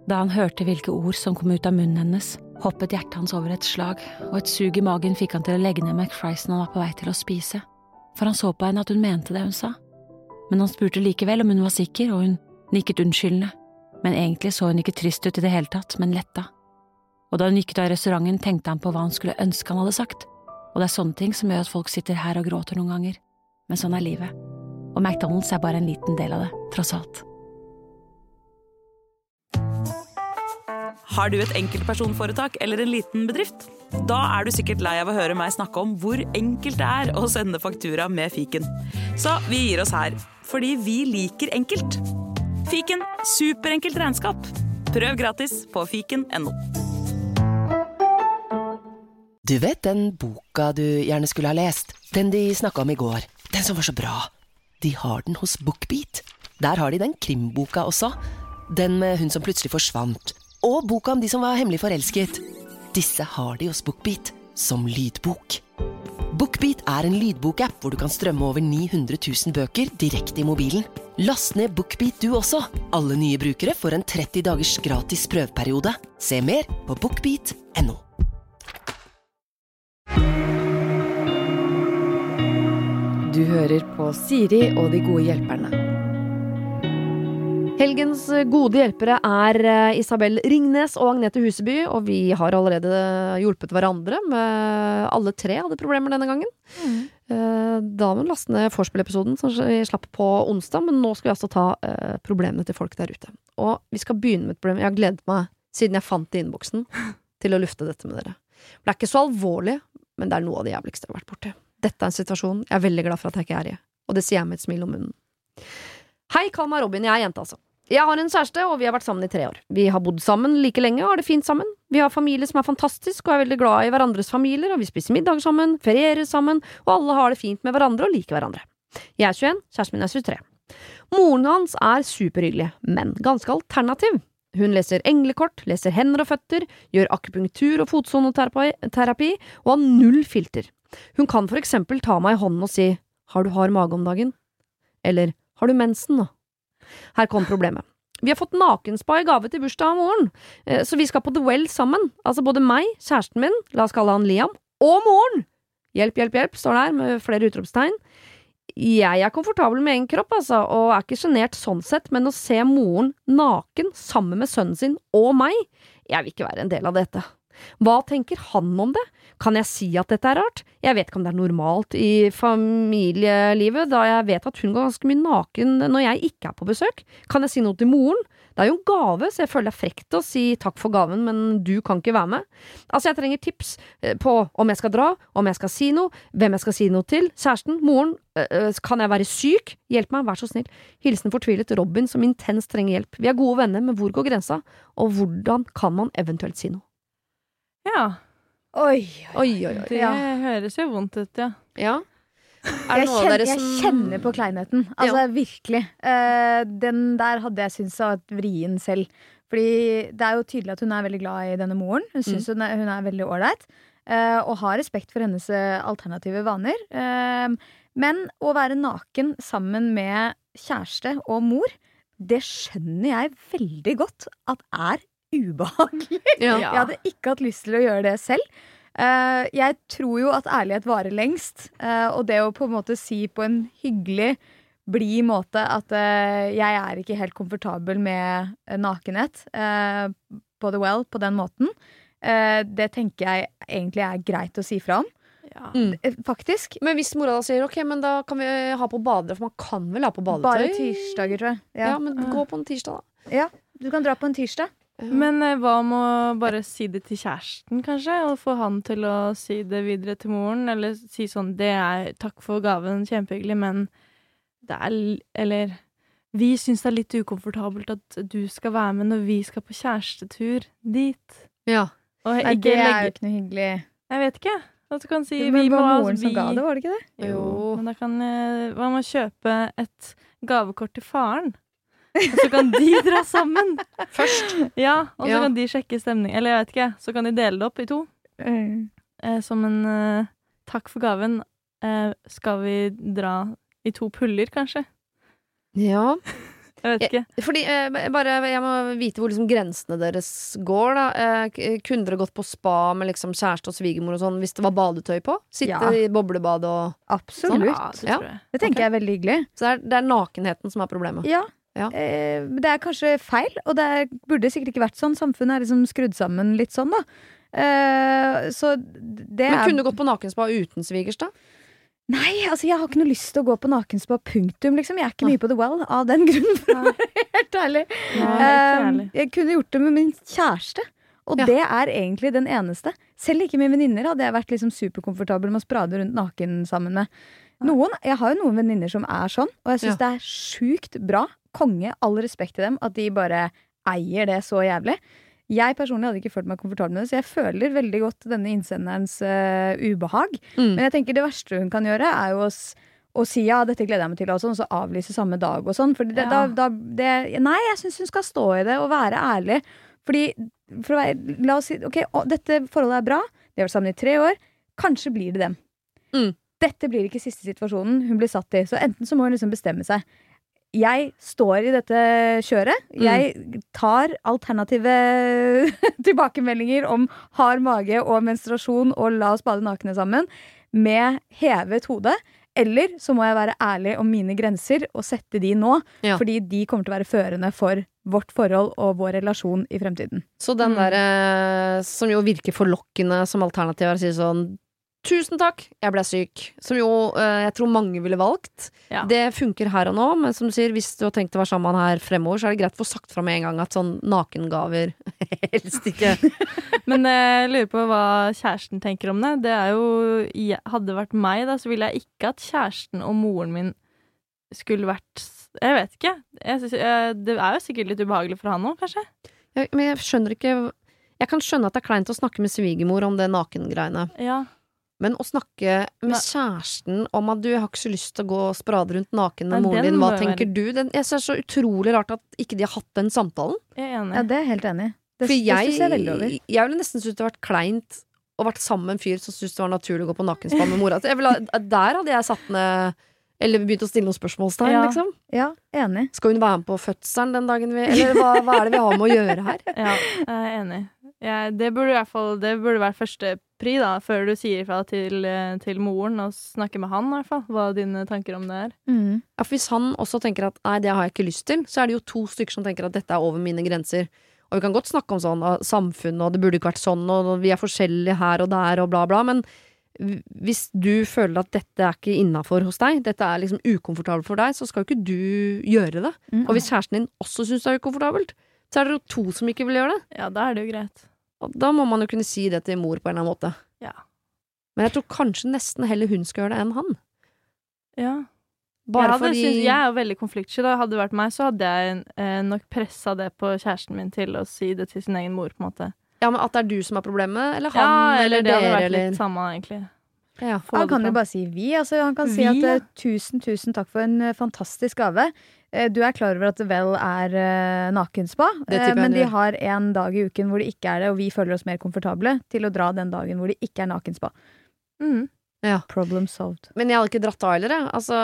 Da han hørte hvilke ord som kom ut av munnen hennes, hoppet hjertet hans over et slag, og et sug i magen fikk han til å legge ned McFriesen han var på vei til å spise, for han så på henne at hun mente det hun sa. Men han spurte likevel om hun var sikker, og hun nikket unnskyldende, men egentlig så hun ikke trist ut i det hele tatt, men letta. Og da hun gikk ut av restauranten, tenkte han på hva han skulle ønske han hadde sagt, og det er sånne ting som gjør at folk sitter her og gråter noen ganger. Men sånn er livet, og McDonald's er bare en liten del av det, tross alt. Har du et enkeltpersonforetak eller en liten bedrift? Da er du sikkert lei av å høre meg snakke om hvor enkelt det er å sende faktura med fiken. Så vi gir oss her, fordi vi liker enkelt. Fiken, superenkelt regnskap. Prøv gratis på fiken.no. Du vet den boka du gjerne skulle ha lest? Den de snakket om i går. Den som var så bra. De har den hos BookBeat. Der har de den krimboka også. Den med hun som plutselig forsvant. Og boka om de som var hemmelig forelsket. Disse har de hos BookBeat som lydbok. BookBeat er en lydbokapp hvor du kan strømme over 900 000 bøker direkte i mobilen. Last ned BookBeat du også. Alle nye brukere får en 30 dagers gratis prøveperiode. Se mer på bookbeat.no. Du hører på Siri og de gode hjelperne. Helgens gode hjelpere er Isabel Ringnes og Agnete Huseby, og vi har allerede hjulpet hverandre med alle tre hadde problemer denne gangen. Da må vi laste ned forspill-episoden som vi slapp på onsdag, men nå skal vi altså ta problemene til folk der ute. Og vi skal begynne med et problem. Jeg har gledet meg, siden jeg fant det i innboksen, til å lufte dette med dere. Det er ikke så alvorlig, men det er noe av det jævligste jeg har vært borti. Dette er en situasjon jeg er veldig glad for at jeg ikke er i, og det sier jeg med et smil om munnen. Hei, kall meg Robin, jeg er jente altså. Jeg har en kjæreste, og vi har vært sammen i 3 år. Vi har bodd sammen like lenge og har det fint sammen. Vi har familie som er fantastisk og er veldig glad i hverandres familier, og vi spiser middag sammen, ferierer sammen, og alle har det fint med hverandre og liker hverandre. Jeg er 21, kjæresten min er 23. Moren hans er superhyggelig, men ganske alternativ. Hun leser englekort, leser hender og føtter, gjør akupunktur og fotsonoterapi, og har 0 filter. Hun kan for eksempel ta meg i hånden og si, har du hard mage om dagen? Eller, har du mensen nå? Her kom problemet. Vi har fått nakenspa i gave til bursdag av moren, så vi skal på The Well sammen. Altså både meg, kjæresten min, la oss kalle han Liam, og moren! Hjelp, hjelp, hjelp, står der med flere utropstegn. Jeg er komfortabel med egen kropp, altså, og er ikke genert sånn sett, men å se moren naken sammen med sønnen sin og meg, jeg vil ikke være en del av dette. Hva tenker han om det? Kan jeg si at dette er rart? Jeg vet ikke om det er normalt i familielivet, da jeg vet at hun går ganske mye naken når jeg ikke er på besøk. Kan jeg si noe til moren? Det er jo en gave, så jeg føler det er frekt å si takk for gaven, men du kan ikke være med. Altså, jeg trenger tips på om jeg skal dra, om jeg skal si noe, hvem jeg skal si noe til, kjæresten, moren, kan jeg være syk? Hjelp meg, vær så snill. Hilsen fortvilet Robin som intenst trenger hjelp. Vi er gode venner, men hvor går grensa? Og hvordan kan man eventuelt si noe? Ja. Oi. Det høres jo vondt ut, ja. Ja. Er det noe av dere som... Jeg kjenner på kleinheten. Altså, virkelig. Den der hadde jeg syntes var vrien selv. Fordi det er jo tydelig at hun er veldig glad i denne moren. Hun synes hun er veldig ålreit. Og har respekt for hennes alternative vaner. Men å være naken sammen med kjæreste og mor, det skjønner jeg veldig godt at er ubehagelig. Jeg hadde ikke hatt lyst til å gjøre det selv. Jeg tror jo at ærlighet varer lengst, og det å på en måte si på en hyggelig, blid måte at jeg er ikke helt komfortabel med nakenhet på The Well på den måten, det tenker jeg egentlig er greit å si fra om. Ja. Faktisk. Men hvis mora da sier ok, men da kan vi ha på badet, for man kan vel ha på badetøy? Bare tirsdager, tror jeg. Ja, men gå på en tirsdag da. Ja, du kan dra på en tirsdag. Men hva om å bare si det til kjæresten, kanskje? Og få han til å si det videre til moren? Eller si sånn, det er takk for gaven, kjempehyggelig, men det er, eller vi synes det er litt ukomfortabelt at du skal være med når vi skal på kjærestetur dit. Ja. Og nei, det er jo ikke noe hyggelig. Jeg vet ikke. At du kan si, men det var moren som ga det, var det ikke det? Jo, men da kan hva med å kjøpe et gavekort til faren? Og så kan de dra sammen først. Ja, og så kan de sjekke stemning. Eller jeg vet ikke, så kan de dele det opp i 2. Som en takk for gaven. Skal vi dra i 2 puller, kanskje? Ja. Jeg vet ikke. Fordi, jeg må vite hvor liksom grensene deres går da. Kunne dere gått på spa med liksom kjæreste og svigermor og sånn hvis det var badetøy på? Sitte i boblebad og Absolutt. Ja, det tror jeg. Det tenker jeg er veldig hyggelig. Så det er nakenheten som er problemet. Ja. Ja. Det er kanskje feil, og det burde sikkert ikke vært sånn. Samfunnet er liksom skrudd sammen litt sånn, da. Så det Men kunne du gått på nakenspa uten svigers, da? Nei, altså jeg har ikke noe lyst til å gå på nakenspa, punktum, liksom. Jeg er ikke mye på The Well av den grunnen, for å være helt ærlig. Jeg kunne gjort det med min kjæreste, og det er egentlig den eneste. Selv ikke med venninner hadde jeg vært liksom superkomfortabel med å sprade rundt naken sammen med jeg har jo noen venninner som er sånn, og jeg synes det er sjukt bra. Konge, all respekt til dem, at de bare eier det så jævlig. Jeg personlig hadde ikke følt meg komfortabel med det, så jeg føler veldig godt denne innsenderens ubehag. Men jeg tenker det verste hun kan gjøre er jo å si ja, dette gleder jeg meg til, og så avlyse samme dag og sånn. For nei, jeg synes hun skal stå i det og være ærlig. Fordi, la oss si, ok, dette forholdet er bra, de har vært sammen i 3 år, kanskje blir det dem. Dette blir ikke siste situasjonen hun blir satt i, så enten så må hun liksom bestemme seg. Jeg står i dette kjøret. Jeg tar alternative tilbakemeldinger om hard mage og menstruasjon og la oss bade nakne sammen med hevet hode. Eller så må jeg være ærlig om mine grenser og sette de nå, fordi de kommer til å være førende for vårt forhold og vår relasjon i fremtiden. Så den der som jo virker forlokkende som alternativ er å si sånn 1000 takk, jeg ble syk. Som jo jeg tror mange ville valgt. Det funker her og nå, men som du sier, hvis du har tenkt å være sammen her fremover, så er det greit å få sagt fra med en gang at sånn nakengaver helst ikke. Men jeg lurer på hva kjæresten tenker om det. Det er jo, hadde det vært meg da, så ville jeg ikke at kjæresten og moren min skulle vært, jeg vet ikke. Det er jo sikkert litt ubehagelig for han også, kanskje. Men jeg skjønner ikke, jeg kan skjønne at det er kleint å snakke med svigermor om det nakengreiene. Ja. Men å snakke med kjæresten om at du har ikke så lyst til å gå og sprade rundt naken med moren din, hva tenker du? Jeg synes det er så utrolig rart at ikke de har hatt den samtalen. Jeg er enig. Ja, det er helt enig. Det synes jeg veldig over. Jeg ville nesten synes det hadde vært kleint å vært sammen med en fyr som synes det var naturlig å gå på nakenspa med mora. Der hadde jeg satt ned eller begynt å stille noen spørsmålstegn, liksom. Ja, enig. Skal hun være med på fødselen den dagen eller hva er det vi har med å gjøre her? Ja, jeg er enig. Det burde i hvert fall være første pri da, før du sier ifra til moren og snakker med han i hvert fall, hva dine tanker om det er. Ja, for hvis han også tenker at nei, det har jeg ikke lyst til, så er det jo 2 stykker som tenker at dette er over mine grenser. Og vi kan godt snakke om sånn samfunn, og det burde ikke vært sånn, og vi er forskjellige her og der og bla bla, men hvis du føler at dette er ikke innenfor hos deg, dette er liksom ukomfortabelt for deg, så skal jo ikke du gjøre det. Og hvis kjæresten din også synes det er ukomfortabelt, så er det jo 2 som ikke vil gjøre det. Ja, da er det jo greit. Og da må man jo kunne si det til mor på en eller annen måte. Ja. Men jeg tror kanskje nesten heller hun skal gjøre det enn han. Ja. Bare fordi jeg er jo veldig konfliktsky. Da hadde det vært meg, så hadde jeg nok presset det på kjæresten min til å si det til sin egen mor, på en måte. Ja, men at det er du som er problemet, eller han, eller det dere, hadde vært eller litt samme, egentlig. Ja. Han kan jo bare si vi, altså han kan si at 1000 takk for en fantastisk gave. Du er klar over at Vel er nakenspa, men de har en dag i uken hvor det ikke er det, og vi føler oss mer komfortable til å dra den dagen hvor det ikke er nakenspa. Ja. Problem solved. Men jeg hadde ikke dratt da heller, jeg. Altså,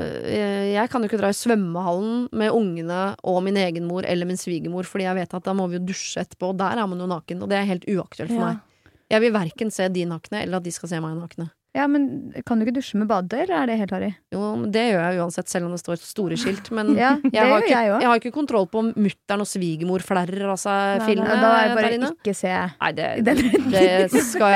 jeg kan jo ikke dra i svømmehallen med ungene og min egen mor eller min svigermor, fordi jeg vet at da må vi jo dusje etterpå, og der er man jo naken, og det er helt uaktuelt for meg. Jeg vil hverken se de nakne, eller at de skal se meg nakne. Ja, men kan du ikke dusje med badetøy, eller er det helt harry? Jo, det gjør jeg uansett, selv om det står store skilt. Men ja, jeg har ikke kontroll på om mutteren og svigermor flerrer av seg filmene. Da er det bare ikke se. Nei, det skal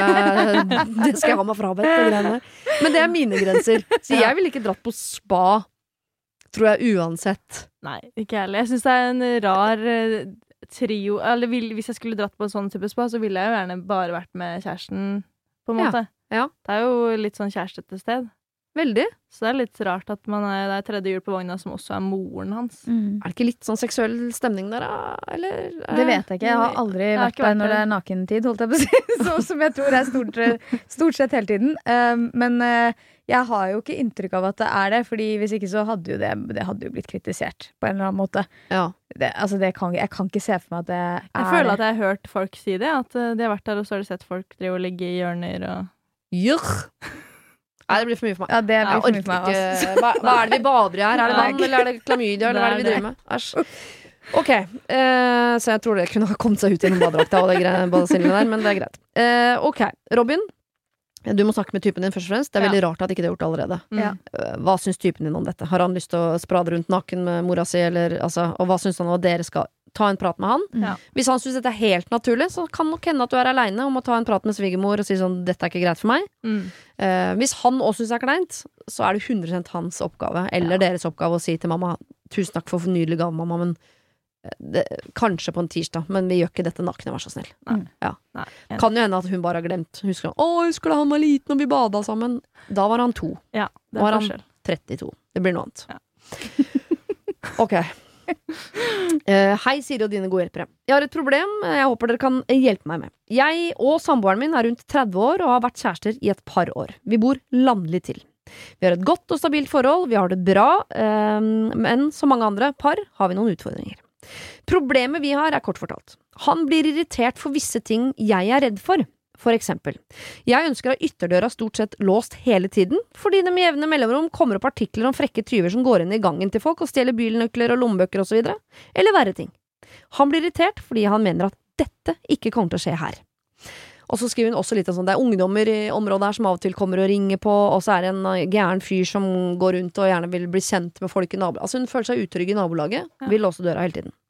jeg ha meg frabedt, det greiene der. Men det er mine grenser. Så jeg ville ikke dratt på spa, tror jeg, uansett. Nei, ikke heller. Jeg synes det er en rar trio. Eller hvis jeg skulle dratt på en sånn type spa, så ville jeg jo gjerne bare vært med kjæresten, på en måte. Ja. Det er jo litt sånn kjærestete sted. Veldig. Så det er litt rart at det er tredje hjul på vogna som også er moren hans. Er det ikke litt sånn seksuell stemning der, da? Eller? Det vet jeg ikke. Jeg har aldri vært der når det er nakentid, holdt jeg på å si. Så, som jeg tror er stort sett hele tiden. Men jeg har jo ikke inntrykk av at det er det, fordi hvis ikke så hadde jo det hadde jo blitt kritisert på en eller annen måte. Ja. Jeg kan ikke se for meg at det er det. Jeg føler at jeg har hørt folk si det, at de har vært der og så har de sett folk drive og ligge i hjørner og Nei, det blir for mye for meg. Ja, det blir Jeg for mye orker for meg. Ass. ikke. Hva er det vi bader i her? Er det vann, eller er det klamydia, eller hva er det vi driver med? Æsj. Ok, så jeg tror det kunne ha kommet seg ut gjennom badedrakta og det badesillene der, men det er greit. Ok, Robin, du må snakke med typen din først og fremst. Det er veldig rart at ikke det er gjort allerede. Ja. Hva syns typen din om dette? Har han lyst til å sprade rundt naken med mora si, eller, altså, og hva syns han om at dere skal ta en prat med han? Ja. Hvis han syns dette er helt naturlig, så kan nok hende at du er alene om å ta en prat med svigermor og si sånn, dette er ikke greit for meg. Hvis han også syns det er kleint, så er det 100% hans oppgave, eller deres oppgave å si til mamma, tusen takk for nydelig gave, mamma, men kanskje på en tirsdag, men vi gjør ikke dette nakne, vær så snill. Ja. Nei. Kan jo hende at hun bare har glemt. Husker da han var liten og vi bada sammen. Da var han 2. Ja, det Nå er er han forskjell. 32. Det blir noe annet. Ja. Ok. Hei, Siri og dine gode hjelpere. Jeg har et problem jeg håper dere kan hjelpe meg med. Jeg og samboeren min er rundt 30 år og har vært kjærester i et par år. Vi bor landlig til. Vi har et godt og stabilt forhold, vi har det bra, men som mange andre par har vi noen utfordringer. Problemet vi har er kort fortalt. Han blir irritert for visse ting jeg er redd for. For eksempel, jeg ønsker å ha ytterdøra stort sett låst hele tiden, fordi det med jevne mellomrom kommer opp artikler om frekke tyver som går inn i gangen til folk og stjeler bilnøkler og lommebøker og så videre, eller verre ting. Han blir irritert fordi han mener at dette ikke kommer til å skje her. Og så skriver hun også litt om sånn, det er ungdommer i området her som av og til kommer og ringer på, og så er det en gæren fyr som går rundt og gjerne vil bli kjent med folk i nabolaget. Altså hun føler seg utrygg i nabolaget, vil låse døra hele tiden.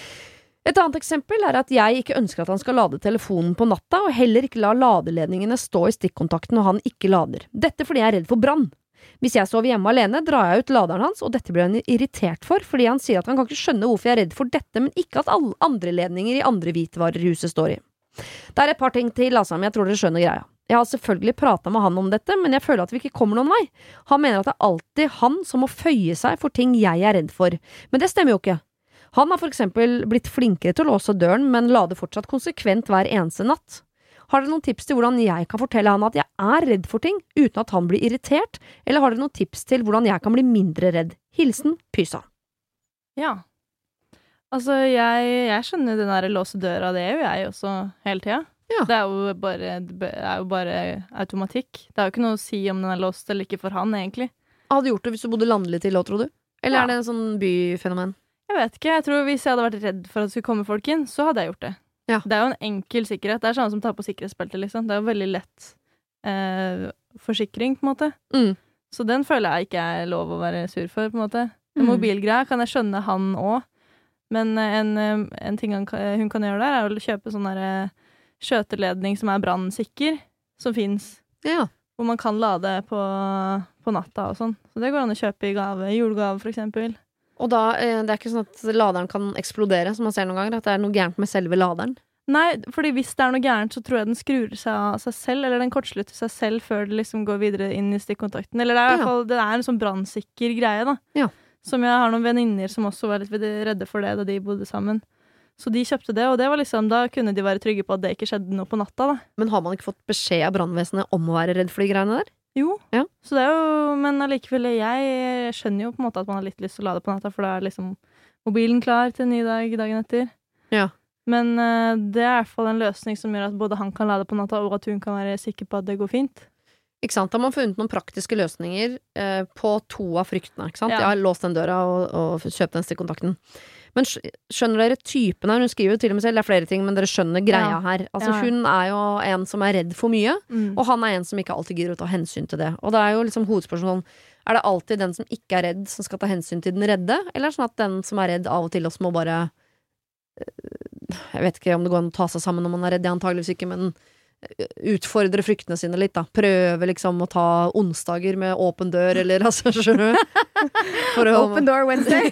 Et annet eksempel er at jeg ikke ønsker at han skal lade telefonen på natta, og heller ikke la ladeledningene stå i stikkontakten når han ikke lader. Dette fordi jeg er redd for brann. Hvis jeg sover hjemme alene, drar jeg ut laderen hans, og dette blir han irritert for, fordi han sier at han kan ikke skjønne hvorfor jeg er redd for dette, men ikke at alle andre ledninger i andre hvitvarer i huset står i. Det er et par ting til, altså, men jeg tror dere skjønner greia. Jeg har selvfølgelig pratet med han om dette, men jeg føler at vi ikke kommer noen vei. Han mener at det er alltid han som må føye seg for ting jeg er redd for. Men det stemmer jo ikke. Han har for eksempel blitt flinkere til å låse døren, men lader fortsatt konsekvent hver eneste natt. Har dere noen tips til hvordan jeg kan fortelle han at jeg er redd for ting, uten at han blir irritert, eller har dere noen tips til hvordan jeg kan bli mindre redd? Hilsen Pysa. Ja. Altså, jeg skjønner den der låse døra, det er jo jeg også hele tida. Ja. Det er jo bare automatikk. Det er jo ikke noe å si om den er låst eller ikke for han, egentlig. Hadde du gjort det hvis du bodde landlig til, tror du? Eller Ja. er det en sånn byfenomen? Jeg vet ikke, jeg tror hvis jeg hadde vært redd for at det skulle komme folk inn, så hadde jeg gjort det. Ja. Det er jo en enkel sikkerhet. Det er sånn som tar på sikkerhetsbeltet, liksom. Det er jo veldig lett forsikring, på en måte. Så den føler jeg ikke er lov å være sur for, på en måte. En mobilgreie kan jeg skjønne han også, men en ting hun kan gjøre der, er å kjøpe sånn der skjøteledning som er brannsikker, som finnes. Ja. Hvor man kan lade på natta og sånn. Så det går an å kjøpe i julegave for eksempel. Og da, det er ikke sånn at laderen kan eksplodere, som man ser noen ganger, at det er noe gærent med selve laderen? Nei, fordi hvis det er noe gærent, så tror jeg den skrur seg av seg selv, eller den kortslutter seg selv før det liksom går videre inn i stikkontakten. Eller det er i hvert fall, det er en sånn brannsikker greie, da. Ja. Som jeg har noen venninner som også var litt redde for det da de bodde sammen. Så de kjøpte det, og det var liksom, da kunne de være trygge på at det ikke skjedde noe på natta, da. Men har man ikke fått beskjed av brannvesenet om å være redd for de greiene der? Jo, Ja. så det er jo, men allikevel, jeg skjønner jo på en måte at man har litt lyst til å lade på natta, for da er liksom mobilen klar til en ny dag dagen etter. Ja. Men det er i hvert fall en løsning som gjør at både han kan lade på natta, og at hun kan være sikker på at det går fint. Ikke sant? Da har man funnet noen praktiske løsninger på 2 av fryktene, ikke sant? Ja. Jeg har låst den døra og kjøpt den stikkontakten. Men skjønner dere typen her? Hun skriver jo til og med selv, det er flere ting, men dere skjønner greia her. Altså, Ja. hun er jo en som er redd for mye, og han er en som ikke alltid gidder å ta hensyn til det. Og det er jo liksom hovedspørsmålet sånn, er det alltid den som ikke er redd som skal ta hensyn til den redde, eller er det sånn at den som er redd av og til også må bare jeg vet ikke om det går an å ta seg sammen når man er redd, antageligvis ikke, men utfordre fryktene sine litt, da. Prøve liksom å ta onsdager med åpen dør, eller altså, skjønner du? Open door Wednesday.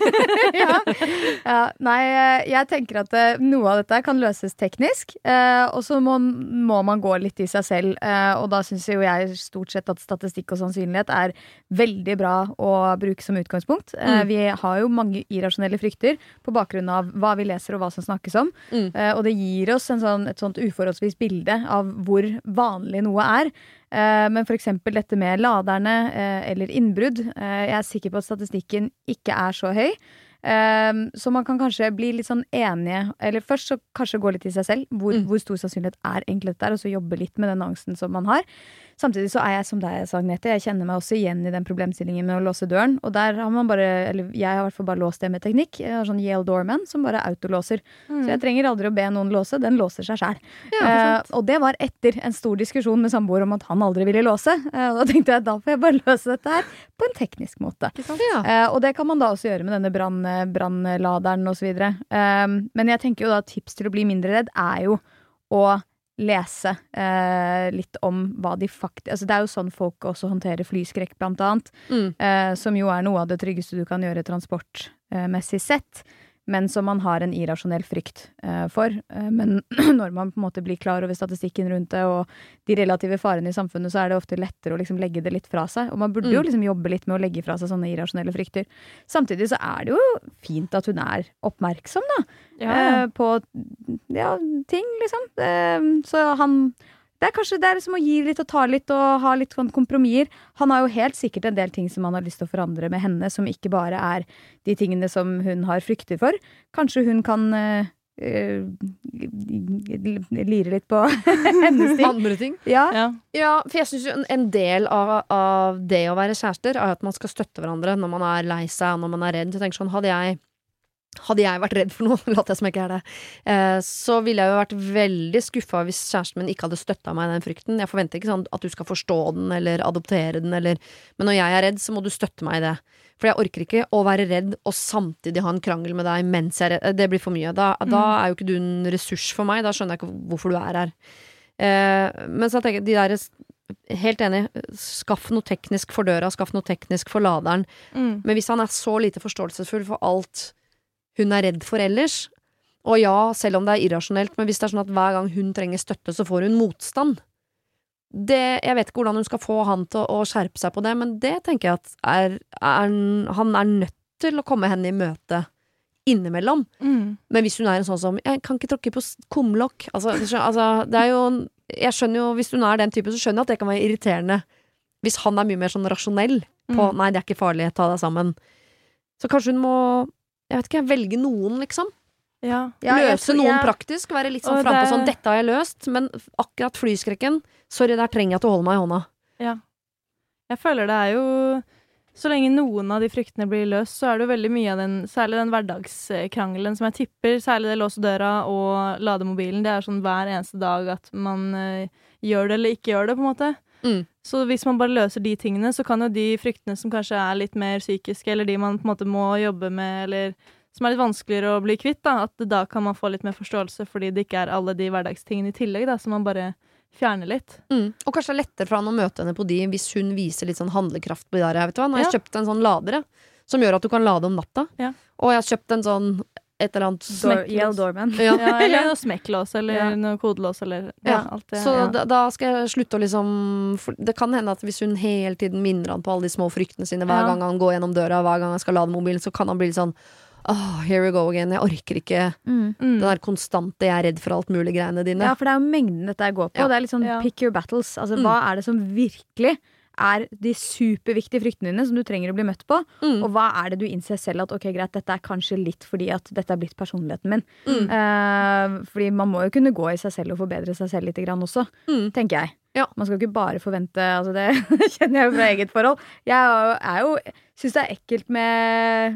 ja. Nei, jeg tenker at noe av dette kan løses teknisk, og så må man gå litt i seg selv, og da synes jo jeg stort sett at statistikk og sannsynlighet er veldig bra å bruke som utgangspunkt. Vi har jo mange irrasjonelle frykter på bakgrunn av hva vi leser og hva som snakkes om, og det gir oss et sånt uforholdsvis bilde av hvor vanlig noe er. Men for eksempel dette med laderne eller innbrudd, jeg er sikker på at statistikken ikke er så høy, Så man kan kanskje bli litt sånn enige, eller først så kanskje gå litt i seg selv, hvor stor sannsynlighet egentlig dette og så jobbe litt med den angsten som man har. Samtidig så jeg som deg, Agnete, jeg kjenner meg også igjen i den problemstillingen med å låse døren, og der har man bare, eller jeg har i hvert fall bare låst det med teknikk, jeg har sånn Yale Doorman som bare autolåser, så jeg trenger aldri å be noen låse, den låser seg selv. Og det var etter en stor diskusjon med samboer om at han aldri ville låse, og da tenkte jeg, da får jeg bare løse dette her på en teknisk måte. Og det kan man da også gjøre med denne brannladeren og så videre. Men jeg tenker jo da tips til å bli mindre redd jo å lese litt om hva de faktisk... Altså det jo sånn folk også håndterer flyskrekk blant annet, som jo noe av det tryggeste du kan gjøre transportmessig sett, men som man har en irrasjonell frykt for. Men når man på en måte blir klar over statistikken rundt det, og de relative farene i samfunnet, så det ofte lettere å liksom legge det litt fra seg. Og man burde jo liksom jobbe litt med å legge fra seg sånne irrasjonelle frykter. Samtidig så det jo fint at hun oppmerksom da, på ting, liksom. Så han... Det kanskje det liksom å gi litt og ta litt og ha litt sånn kompromisser. Han har jo helt sikkert en del ting som han har lyst til å forandre med henne, som ikke bare de tingene som hun har frykter for. Kanskje hun kan lire litt på hennes ting. Andre ting? Ja, for jeg synes jo en del av det å være kjærester at man skal støtte hverandre når man lei seg, når man redd. Jeg tenker sånn, hadde jeg vært redd for noe, later jeg som jeg ikke det, så ville jeg jo vært veldig skuffa hvis kjæresten min ikke hadde støtta meg i den frykten. Jeg forventer ikke sånn at du skal forstå den eller adoptere den, men når jeg redd, så må du støtte meg i det. For jeg orker ikke å være redd og samtidig ha en krangel med deg mens jeg redd. Det blir for mye. Da jo ikke du en ressurs for meg. Da skjønner jeg ikke hvorfor du her. Men så tenker jeg, de der helt enig, skaff noe teknisk for døra, skaff noe teknisk for laderen. Men hvis han så lite forståelsesfull for alt hun redd for ellers, og ja, selv om det irrasjonelt, men hvis det sånn at hver gang hun trenger støtte, så får hun motstand. Jeg vet ikke hvordan hun skal få han til å skjerpe seg på det, men det tenker jeg at han nødt til å komme henne i møte innimellom. Men hvis hun en sånn som, jeg kan ikke tråkke på kumlokk, altså det jo, jeg skjønner jo, hvis hun den typen, så skjønner jeg at det kan være irriterende, hvis han mye mer sånn rasjonell på, nei, det ikke farlig, ta deg sammen. Så kanskje hun må, jeg vet ikke, velge noen, liksom. Løse noen praktisk, være litt sånn frem på sånn, dette har jeg løst, men akkurat flyskrekken, sorry, der trenger jeg at du holder meg i hånda. Ja. Jeg føler det jo, så lenge noen av de fryktene blir løst, så det jo veldig mye av den, særlig den hverdagskrangelen som jeg tipper, særlig det låse døra og lade mobilen, det sånn hver eneste dag at man gjør det eller ikke gjør det, på en måte. Så hvis man bare løser de tingene, så kan jo de fryktene som kanskje litt mer psykiske, eller de man på en måte må jobbe med, eller som litt vanskeligere å bli kvitt, da, at da kan man få litt mer forståelse, fordi det ikke alle de hverdagstingene i tillegg, da, som man bare fjerner litt. Og kanskje lettere for han å møte henne på de, hvis hun viser litt sånn handlekraft på de der, vet du hva? Nå har jeg kjøpt en sånn ladere, som gjør at du kan lade om natta, og jeg har kjøpt en sånn et eller annet Yale Doorman. Eller noe smekklås, eller noe kodelås, eller alt det. Så da skal jeg slutte å liksom, det kan hende at hvis hun hele tiden minner han på alle de små fryktene sine, hver gang han går gjennom døra, hver gang han skal lade mobilen, så kan han bli litt sånn, here we go again, jeg orker ikke det der konstante, jeg redd for alt mulig greiene dine. Ja, for det jo mengden dette går på, det litt sånn pick your battles, altså hva det som virkelig de superviktige fryktene dine som du trenger å bli møtt på, og hva det du innser selv at ok, greit, dette kanskje litt fordi at dette blitt personligheten min. Fordi man må jo kunne gå i seg selv og forbedre seg selv litt grann også, tenker jeg. Man skal ikke bare forvente, altså det kjenner jeg jo fra eget forhold. Jeg synes det ekkelt med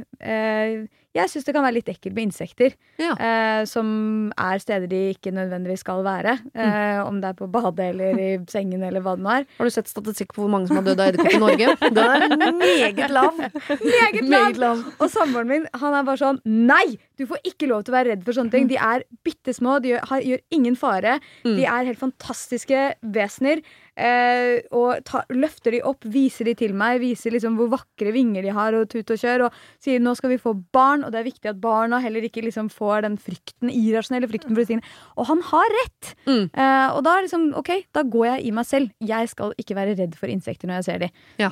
jeg synes det kan være litt ekkelt med insekter som steder de ikke nødvendigvis skal være, om det på badet eller i sengen eller hva det nå Har du sett statistikk på hvor mange som har dødd av edderkopp i Norge? Den meget lav. Meget lav. Og samboeren min, han bare sånn, nei, du får ikke lov til å være redd for sånne ting. De bittesmå, de gjør ingen fare. De helt fantastiske vesener. Og løfter de opp, viser de til meg, viser liksom hvor vakre vinger de har og tut og kjør, og sier nå skal vi få barn, og det viktig at barna heller ikke liksom får den frykten, irrasjonelle frykten for tingene, og han har rett. Og da liksom, ok, da går jeg i meg selv, jeg skal ikke være redd for insekter når jeg ser de.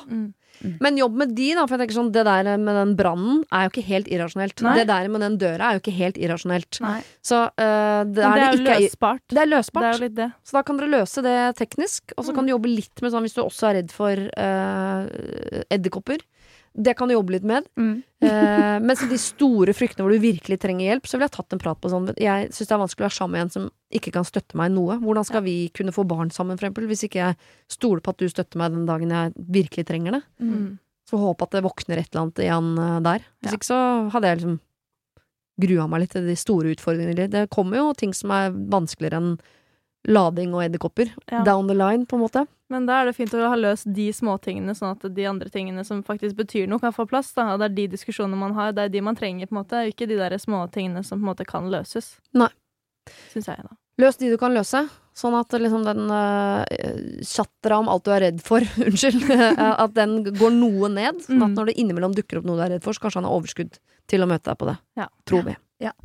Men jobb med de da, for jeg tenker sånn, det der med den brannen jo ikke helt irrasjonelt. Det der med den døra jo ikke helt irrasjonelt. Så det jo løsbart. Det løsbart. Det jo litt det. Så da kan dere løse det teknisk, og så kan du jobbe litt med sånn, hvis du også redd for edderkopper, Det kan du jobbe litt med. Mens de store fryktene hvor du virkelig trenger hjelp, så vil jeg tatt en prat på sånn. Jeg synes det er vanskelig å være sammen med en som ikke kan støtte meg i noe. Hvordan skal vi kunne få barn sammen, for eksempel, hvis ikke jeg stoler på at du støtter meg den dagen jeg virkelig trenger det? Så håpe at det våkner et eller annet igjen der. Hvis ikke så hadde jeg liksom grua meg litt til de store utfordringene. Det kommer jo ting som er vanskeligere enn lading og edderkopper. Down the line, på en måte. Men da er det fint å ha løst de små tingene, sånn at de andre tingene som faktisk betyr noe, kan få plass. Da. Og det er de diskusjonene man har, det er de man trenger, på en måte. Ikke de der små tingene som på en måte kan løses. Nei. Synes jeg, da. Løs de du kan løse. Sånn at liksom den chattera om alt du er redd for, unnskyld, at den går noe ned. Sånn at når det innimellom dukker opp noe du er redd for, så kanskje han har overskudd til å møte deg på det. Tror vi. Ja.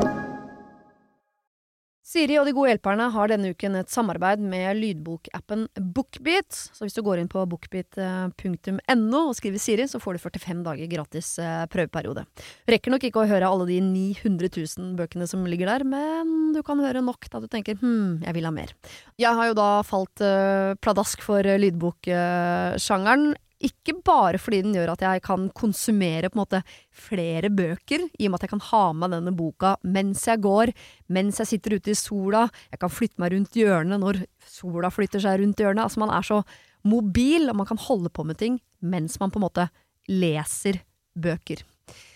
Siri og de gode hjelperne har denne uken et samarbeid med lydbokappen BookBeat. Så hvis du går inn på bookbeat.no og skriver Siri, så får du 45 dager gratis prøveperiode. Rekker nok ikke å høre alle de 900 000 bøkene som ligger der, men du kan høre nok da du tenker, jeg vil ha mer. Jeg har jo da falt pladask for lydboksjangeren. Ikke bare fordi den gjør at jeg kan konsumere på en måte flere bøker, i og med at jeg kan ha med denne boka mens jeg går, mens jeg sitter ute i sola, jeg kan flytte meg rundt hjørnet når sola flytter seg rundt hjørnet. Altså man er så mobil, og man kan holde på med ting mens man på en måte leser bøker.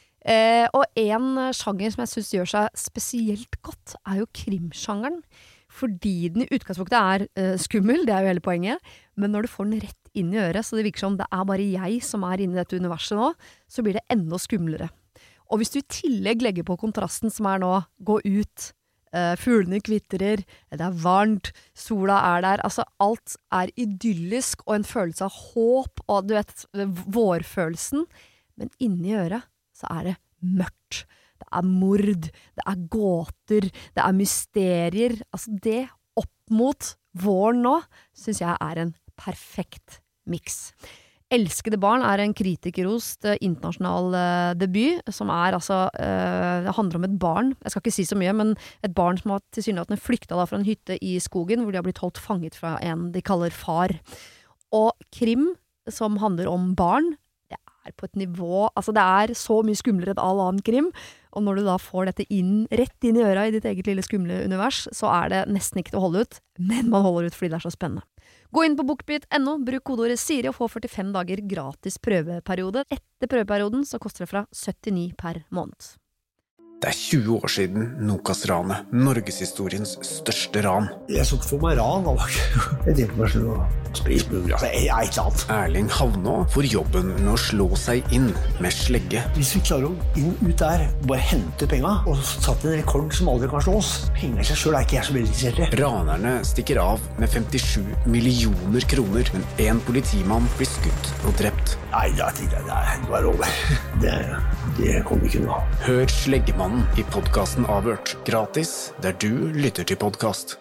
Og en sjanger som jeg synes gjør seg spesielt godt, er jo krimsjangeren. Fordi den i utgangspunktet er skummel, det er jo hele poenget, men når du får den rett inn i øret, så det virker som det er bare jeg som er inne i dette universet nå, så blir det enda skumlere. Og hvis du i tillegg legger på kontrasten som er nå, gå ut, fuglene kvitrer, det er varmt, sola er der, altså alt er idyllisk og en følelse av håp, og du vet, vårfølelsen, men inni øret så er det mørkt. Det er mord, det er gåter, det er mysterier. Altså det opp mot våren nå, synes jeg er en perfekt mix. Elskede barn er en kritikerrost internasjonal debut, som er altså, det handler om et barn, jeg skal ikke si så mye, men et barn som har tilsynelatende flyktet da fra en hytte i skogen, hvor de har blitt holdt fanget fra en de kaller far. Og krim, som handler om barn, det er på et nivå, altså det er så mye skumlere enn all annen krim, og når du da får dette rett inn i øra i ditt eget lille skumle univers, så er det nesten ikke til å holde ut, men man holder ut fordi det er så spennende. Gå inn på bookbeat.no, bruk kodeordet Siri og få 45 dager gratis prøveperiode. Etter prøveperioden så koster det fra 79 per måned. Det er 20 år siden Nokas-ranet, Norgeshistoriens største ran. Jeg så ikke for meg ran, da. Jeg tenkte meg selv å spille smugler. Altså, jeg er ikke sant. Erling Havnå får jobben med å slå seg inn med slegge. Hvis vi klarer å inn ut der, bare hente penger, og satt en rekord som aldri kan slås. Penger i seg selv er ikke jeg så veldig interessert i. Ranerne stikker av med 57 millioner kroner, men en politimann blir skutt og drept. Nei, det var over. Det kom ikke noe. Hør Sleggemannen i podcasten Avhørt, gratis der du lytter til podcast.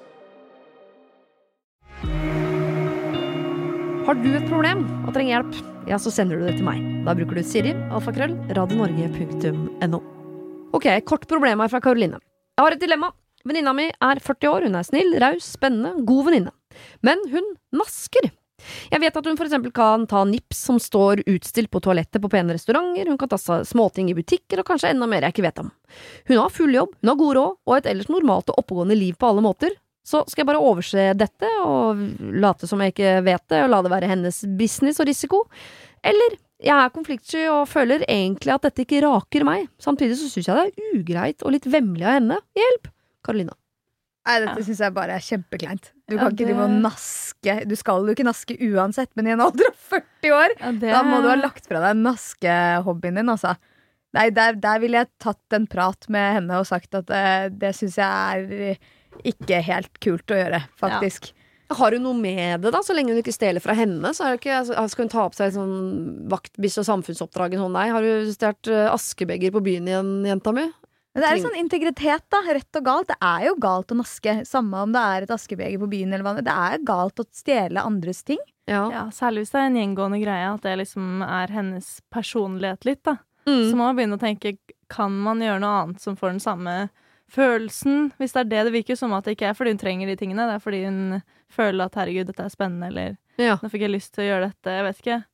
Har du et problem og trenger hjelp, ja, så sender du det til meg. Da bruker du Siri, alfakrøll, radionorge.no. Ok, kort problem her fra Karoline. Jeg har et dilemma. Venninna mi er 40 år, hun er snill, raus, spennende, god venninne. Men hun nasker. Jeg vet at hun for eksempel kan ta nips som står utstilt på toalettet på pene restauranter, hun kan ta småting i butikker og kanskje enda mer jeg ikke vet om. Hun har full jobb, hun har god råd og et ellers normalt og oppegående liv på alle måter. Så skal jeg bare overse dette og late som jeg ikke vet det og la det være hennes business og risiko? Eller jeg er konfliktsky og føler egentlig at dette ikke raker meg. Samtidig så synes jeg det er ugreit og litt vemmelig av henne. Hjelp, Karolina. Nei, dette synes jeg bare er kjempekleint. Du kan ikke drive og naske. Du skal jo ikke naske uansett, men i en alder av 40 år, da må du ha lagt fra deg naskehobbyen din, altså. Nei, der ville jeg tatt en prat med henne og sagt at det synes jeg er ikke helt kult å gjøre, faktisk. Ja. Har hun noe med det da, så lenge hun ikke stjeler fra henne? Så er det ikke, skal hun ta opp seg sånn vaktbikkje og samfunnsoppdrag sånn, nei, har du stjert askebegger på byen igjen, jenta mi? Men det er sånn integritet da, rett og galt. Det er jo galt å naske, samme om det er et askebeger på byen eller hva. Det er galt å stjele andres ting. Ja, særlig hvis det er en gjengående greie, at det liksom er hennes personlighet litt da. Så må man begynne å tenke, kan man gjøre noe annet som får den samme følelsen? Hvis det er det, det virker som at det ikke er fordi hun trenger de tingene, det er fordi hun føler at herregud, dette er spennende, eller nå fikk jeg lyst til å gjøre dette, jeg vet ikke.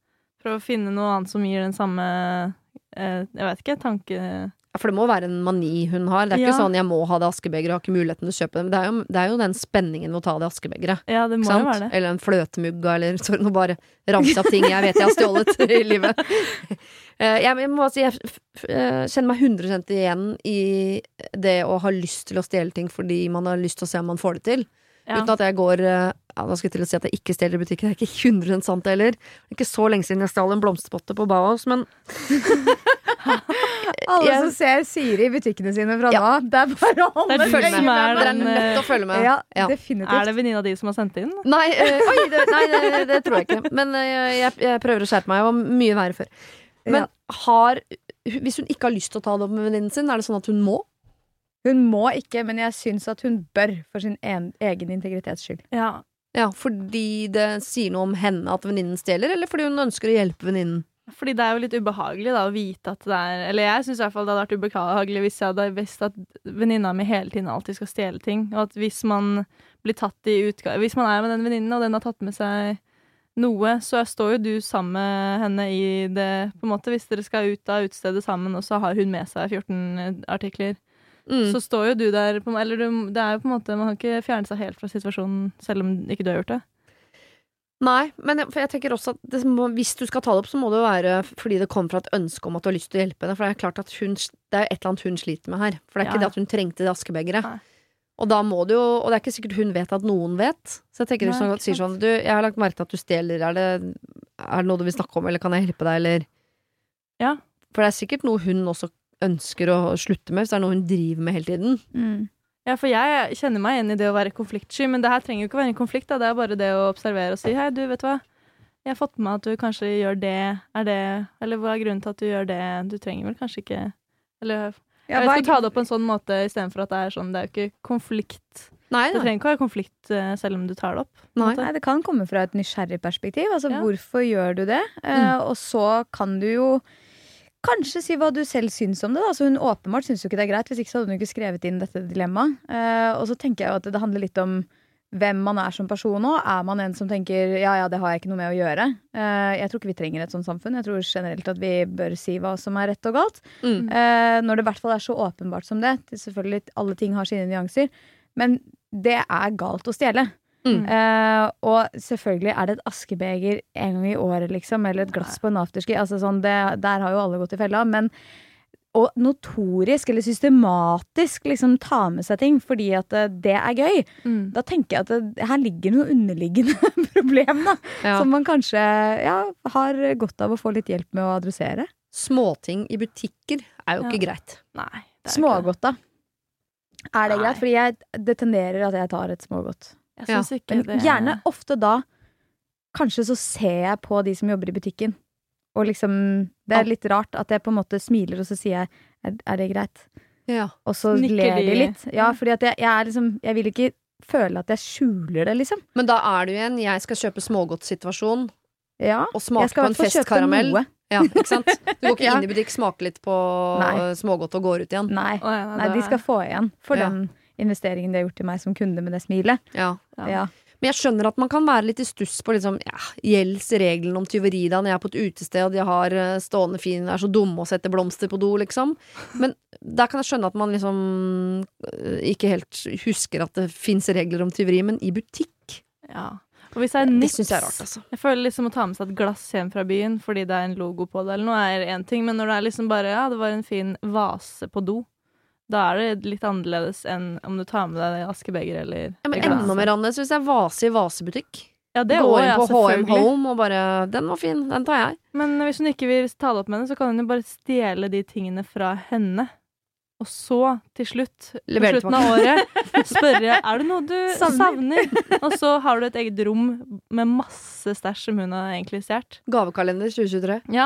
Prøve å finne noe annet som gir den samme, jeg vet ikke, tanke... Ja, for det må være en mani hun har. Det ikke sånn, jeg må ha det askebegeret, jeg har ikke muligheten til å kjøpe det. Det er jo den spenningen med å ta det askebegeret. Ja, det må jo være det. Eller en fløtemugga, eller sorry, nå bare ramse opp ting jeg vet jeg har stjålet i livet. Jeg må si, jeg kjenner meg 100% igjen i det å ha lyst til å stjele ting fordi man har lyst til å se om man får det til. Ja. Uten at jeg går da skal jeg til å si at jeg ikke stjeler i butikken. Det er ikke 100% sant heller. Det er ikke så lenge siden jeg stjal en blomsterspotte på Bauhaus, men alle som ser Siri i butikkene sine fra nå, det er bare å holde med. Dere er nødt til å følge med. Ja, definitivt. Er det venninna di som har sendt inn? Nei, det tror jeg ikke. Men jeg prøver å skjerpe meg. Jeg var mye verre før. Men hvis hun ikke har lyst til å ta det opp med venninnen sin, er det sånn at hun må? Hun må ikke, men jeg synes at hun bør for sin egen integritets skyld. Ja, fordi det sier noe om henne at venninnen stjeler, eller fordi hun ønsker å hjelpe venninnen? Fordi det er jo litt ubehagelig da, å vite at det er... Eller jeg synes i hvert fall det hadde vært ubehagelig hvis jeg hadde visst at venninna mi hele tiden alltid skal stjele ting. Og at hvis man blir tatt i utgang... Hvis man er med den venninnen, og den har tatt med seg noe, så står jo du sammen med henne i det, på en måte, hvis dere skal ut av utstedet sammen, og så har hun med seg 14 artikler. Så står jo du der, eller det er jo på en måte, man kan ikke fjerne seg helt fra situasjonen selv om ikke du har gjort det. Nei, men for jeg tenker også at hvis du skal ta det opp, så må det jo være fordi det kommer fra et ønske om at du har lyst til å hjelpe henne, for det er klart at det er et eller annet hun sliter med her, for det er ikke det at hun trengte det askebegeret. Og da må det jo, og det er ikke sikkert hun vet at noen vet, så jeg tenker du sier sånn, du, jeg har lagt merke til at du stjeler, er det noe du vil snakke om, eller kan jeg hjelpe deg, eller? Ja. For det er sikkert noe hun også ønsker å slutte med, hvis det er noe hun driver med hele tiden. Ja, for jeg kjenner meg igjen i det å være konfliktsky, men det her trenger jo ikke å være en konflikt, da. Det er bare det å observere og si, hei, du, vet du hva, jeg har fått med meg at du kanskje gjør det, eller hva er grunnen til at du gjør det, du trenger vel kanskje ikke, eller jeg skal ta det opp på en sånn måte, i stedet for at det er sånn, det er jo ikke konflikt. Nei. Det trenger ikke å være konflikt selv om du tar det opp. Nei, det kan komme fra et nysgjerrig perspektiv, altså hvorfor gjør du det? Og så kan du jo kanskje si hva du selv syns om det da. Så hun åpenbart syns jo ikke det er greit. Hvis ikke så hadde hun ikke skrevet inn dette dilemmaet. Og så tenker jeg jo at det handler litt om hvem man er som person også. Er man en som tenker, ja, det har jeg ikke noe med å gjøre. Jeg tror ikke vi trenger et sånt samfunn. Jeg tror generelt at vi bør si hva som er rett og galt. Når det i hvert fall er så åpenbart som det. Selvfølgelig, alle ting har sine nyanser. Men det er galt å stjele. Og selvfølgelig er det et askebeger en gang i året liksom, eller et glass på en afterski, altså sånn, der har jo alle gått i fella, men å notorisk eller systematisk liksom ta med seg ting fordi at det er gøy, da tenker jeg at her ligger noe underliggende problem da, som man kanskje har godt av å få litt hjelp med å adressere. Småting i butikker er jo ikke greit. Nei, smågodt da. Er det greit? Fordi det tenderer at jeg tar et smågodt. Jeg synes ikke det. Gjerne ofte da kanskje så ser jeg på de som jobber i butikken og liksom, det er litt rart at jeg på en måte smiler og så sier jeg, er det greit? Ja. Og så ler de litt. Ja, fordi at jeg er liksom, jeg vil ikke føle at jeg skjuler det liksom. Men da er du igjen, jeg skal kjøpe smågodtsituasjon og smake på en festkaramell. Ja, ikke sant? Du går ikke inn i butikk, smaker litt på smågodt og går ut igjen. Nei, de skal få igjen for den investeringen de har gjort til meg som kunde med det smilet. Ja. Men jeg skjønner at man kan være litt i stuss på liksom, gjeldsreglene om tyveri da, når jeg er på et utested og de har stående fin, er så dumme å sette blomster på do, liksom. Men der kan jeg skjønne at man liksom ikke helt husker at det finnes regler om tyveri, men i butikk. Ja. Og hvis det er nips, synes jeg er rart, altså. Jeg føler liksom å ta med seg et glass hjem fra byen fordi det er en logo på det, eller noe er en ting, men når det er liksom bare, det var en fin vase på do, da er det litt annerledes enn om du tar med deg askebeger eller men enda mer annerledes hvis jeg vase i vasebutikk. Ja, det går inn på H&M Home og bare, den var fin, den tar jeg. Men hvis hun ikke vil ta det opp med henne, så kan hun jo bare stjele de tingene fra henne. Og så, til slutt, på slutten av året, spørre, er det noe du savner? Og så har du et eget rom med masse stæsj som hun har egentlig stjert. Gavekalender 2023. Ja.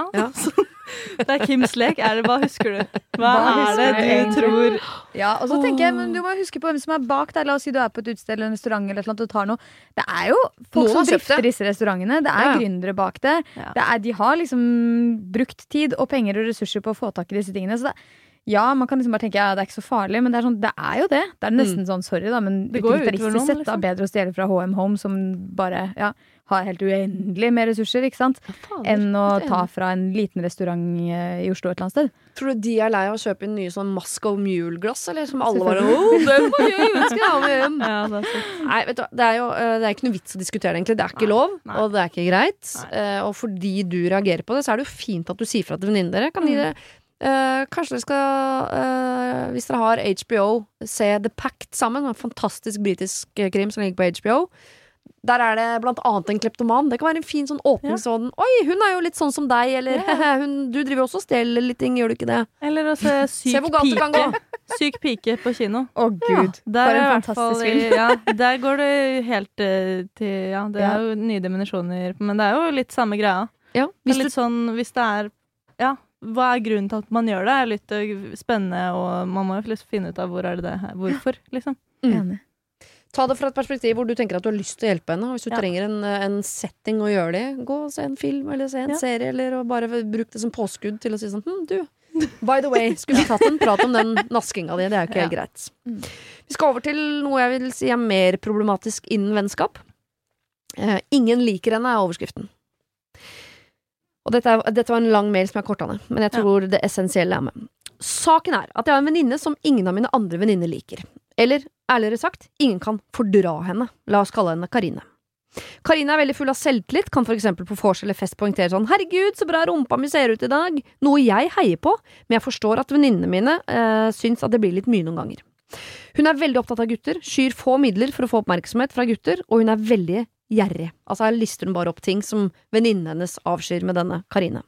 Det er Kims lek. Hva husker du? Hva er det du tror? Ja, og så tenker jeg, men du må huske på hvem som er bak der. La oss si du er på et utested eller en restaurant eller noe, og tar noe. Det er jo folk som drifter disse restaurantene. Det er gründere bak der. De har liksom brukt tid og penger og ressurser på å få tak i disse tingene. Så Ja, man kan liksom bare tenke, ja, det ikke så farlig, men det sånn, det jo det. Det nesten sånn, sorry da, men det går utilitaristisk sett da, bedre å stjele fra H&M Home, som bare, har helt uendelig med ressurser, ikke sant? Enn å ta fra en liten restaurant I Oslo et eller annet sted. Tror du de lei av å kjøpe inn nye sånn Moscow Mule-glass, eller som alle var, den var gøy, den skal jeg ha med hjem. Nei, vet du, det jo det ikke noe vits å diskutere det egentlig, det ikke lov, og det ikke greit. Og fordi du reagerer på det, så det jo fint at du sier fra til venninnen dere. Kan gi det kanskje dere skal hvis dere har HBO, se The Pact sammen, en fantastisk britisk krim som ligger på HBO. Der det blant annet en kleptoman. Det kan være en fin sånn åpningssåden. Oi, hun jo litt sånn som deg, eller du driver også og stjeler litt ting, gjør du ikke det? Eller å se Syk pike på kino. Gud, for en fantastisk film. Der går det helt til det jo nye dimensjoner, men det jo litt samme greia. Ja, det litt sånn, hvis det hva grunnen til at man gjør det? Litt spennende, og man må jo finne ut av hvor det her, hvorfor, liksom. Enig. Ta det fra et perspektiv hvor du tenker at du har lyst til å hjelpe henne. Hvis du trenger en setting å gjøre det, gå og se en film eller se en serie, eller bare bruk det som påskudd til å si sånn, du, by the way, skulle du tatt en prat om den naskinga di? Det jo ikke helt greit. Vi skal over til noe jeg vil si mer problematisk innen vennskap. Ingen liker henne overskriften. Og dette var en lang mail som jeg kortet ned, men jeg tror det essensielle med. Saken at jeg har en venninne som ingen av mine andre venninner liker. Eller, ærligere sagt, ingen kan fordra henne. La oss kalle henne Karine. Karine veldig full av selvtillit, kan for eksempel på vors eller fest poengtere sånn, herregud, så bra rumpa mi ser ut I dag. Noe jeg heier på, men jeg forstår at venninnene mine syns at det blir litt mye noen ganger. Hun veldig opptatt av gutter, skyr få midler for å få oppmerksomhet fra gutter, og hun veldig gjerrig. Altså her lister hun bare opp ting som venninnen hennes avskyr med denne Karine.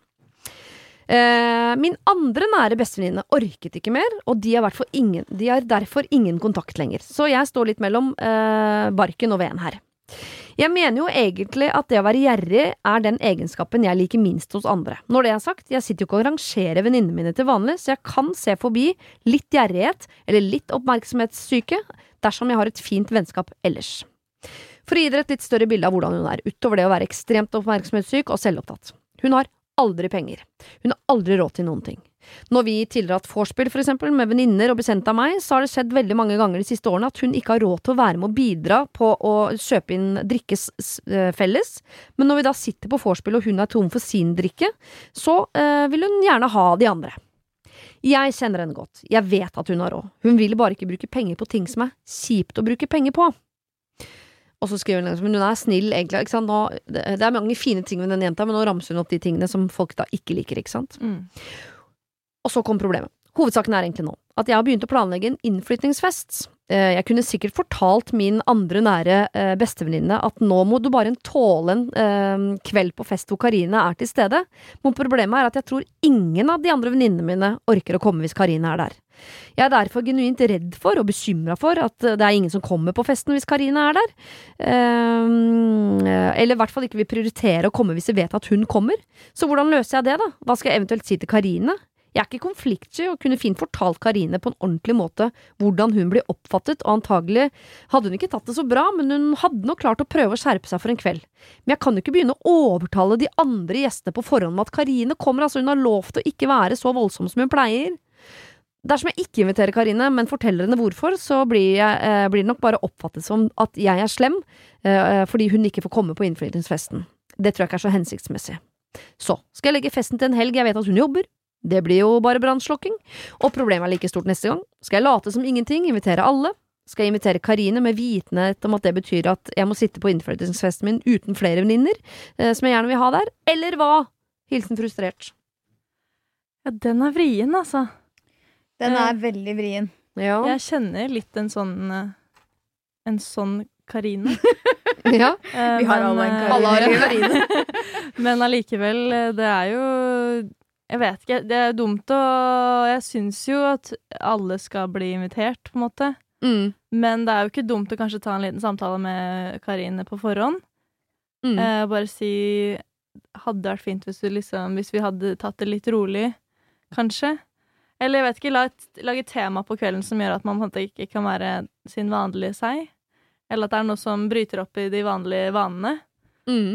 Min andre nære bestevenninne orket ikke mer, og de har derfor ingen kontakt lenger. Så jeg står litt mellom barken og veden her. Jeg mener jo egentlig at det å være gjerrig den egenskapen jeg liker minst hos andre. Når det sagt, jeg sitter jo ikke og rangerer venninnene mine til vanlig, så jeg kan se forbi litt gjerrighet eller litt oppmerksomhetssyke dersom jeg har et fint vennskap ellers. For å gi dere et litt større bilde av hvordan hun utover det å være ekstremt oppmerksomhetssyk og selvopptatt. Hun har aldri penger. Hun har aldri råd til noen ting. Når vi tidligere har hatt vorspiel for eksempel med venninner og bekjente av meg, så har det skjedd veldig mange ganger de siste årene at hun ikke har råd til å være med å bidra på å kjøpe inn drikkes felles, men når vi da sitter på vorspiel og hun tom for sin drikke, så vil hun gjerne ha de andre. Jeg kjenner henne godt. Jeg vet at hun har råd. Hun vil bare ikke bruke penger på ting som kjipt å bruke penger på. Og så skriver hun men hun snill egentlig, ikke sant? Nå, det mange fine ting med den jenta, men nå ramser hun opp de tingene som folk da ikke liker, ikke sant? Og så kom problemet. Hovedsaken egentlig nå, at jeg har begynt å planlegge en innflyttingsfest. Jeg kunne sikkert fortalt min andre nære bestevenninne at nå må du bare tåle en kveld på fest hvor Karine til stede. Men problemet at jeg tror ingen av de andre venninnene mine orker å komme hvis Karine der. Jeg derfor genuint redd for og bekymret for at det ingen som kommer på festen hvis Karine der. Eller I hvert fall ikke vil prioritere å komme hvis jeg vet at hun kommer. Så hvordan løser jeg det da? Hva skal jeg eventuelt si til Karine? Jeg ikke konfliktsky og kunne fint fortalt Karine på en ordentlig måte hvordan hun blir oppfattet, og antagelig hadde hun ikke tatt det så bra, men hun hadde nok klart å prøve å skjerpe seg for en kveld. Men jeg kan jo ikke begynne å overtale de andre gjestene på forhånd med at Karine kommer, altså hun har lovt å ikke være så voldsom som hun pleier. Dersom jeg ikke inviterer Karine, men forteller henne hvorfor, så blir det nok bare oppfattet som at jeg slem, fordi hun ikke får komme på innflyttingsfesten. Det tror jeg ikke så hensiktsmessig. Så skal jeg legge festen til en helg jeg vet at hun jobber. Det blir jo bare brannslokking, og problemet like stort neste gang. Skal jeg late som ingenting, invitere alle? Skal jeg invitere Karine med vitenhet om at det betyr at jeg må sitte på innflyttingsfesten min uten flere venninner, som jeg gjerne vil ha der? Eller hva? Hilsen frustrert. Ja, den vrien, altså. Den veldig vrien. Ja. Jeg kjenner litt en sånn Karine. Ja, vi har alle en Karine. Men allikevel, det jo jeg vet ikke, det dumt jeg synes jo at alle skal bli invitert, på en måte. Men det jo ikke dumt å kanskje ta en liten samtale med Karine på forhånd. Bare si, hadde det vært fint hvis vi hadde tatt det litt rolig, kanskje. Eller jeg vet ikke, lage et tema på kvelden som gjør at man på en måte ikke kan være sin vanlige seg. Eller at det noe som bryter opp I de vanlige vanene.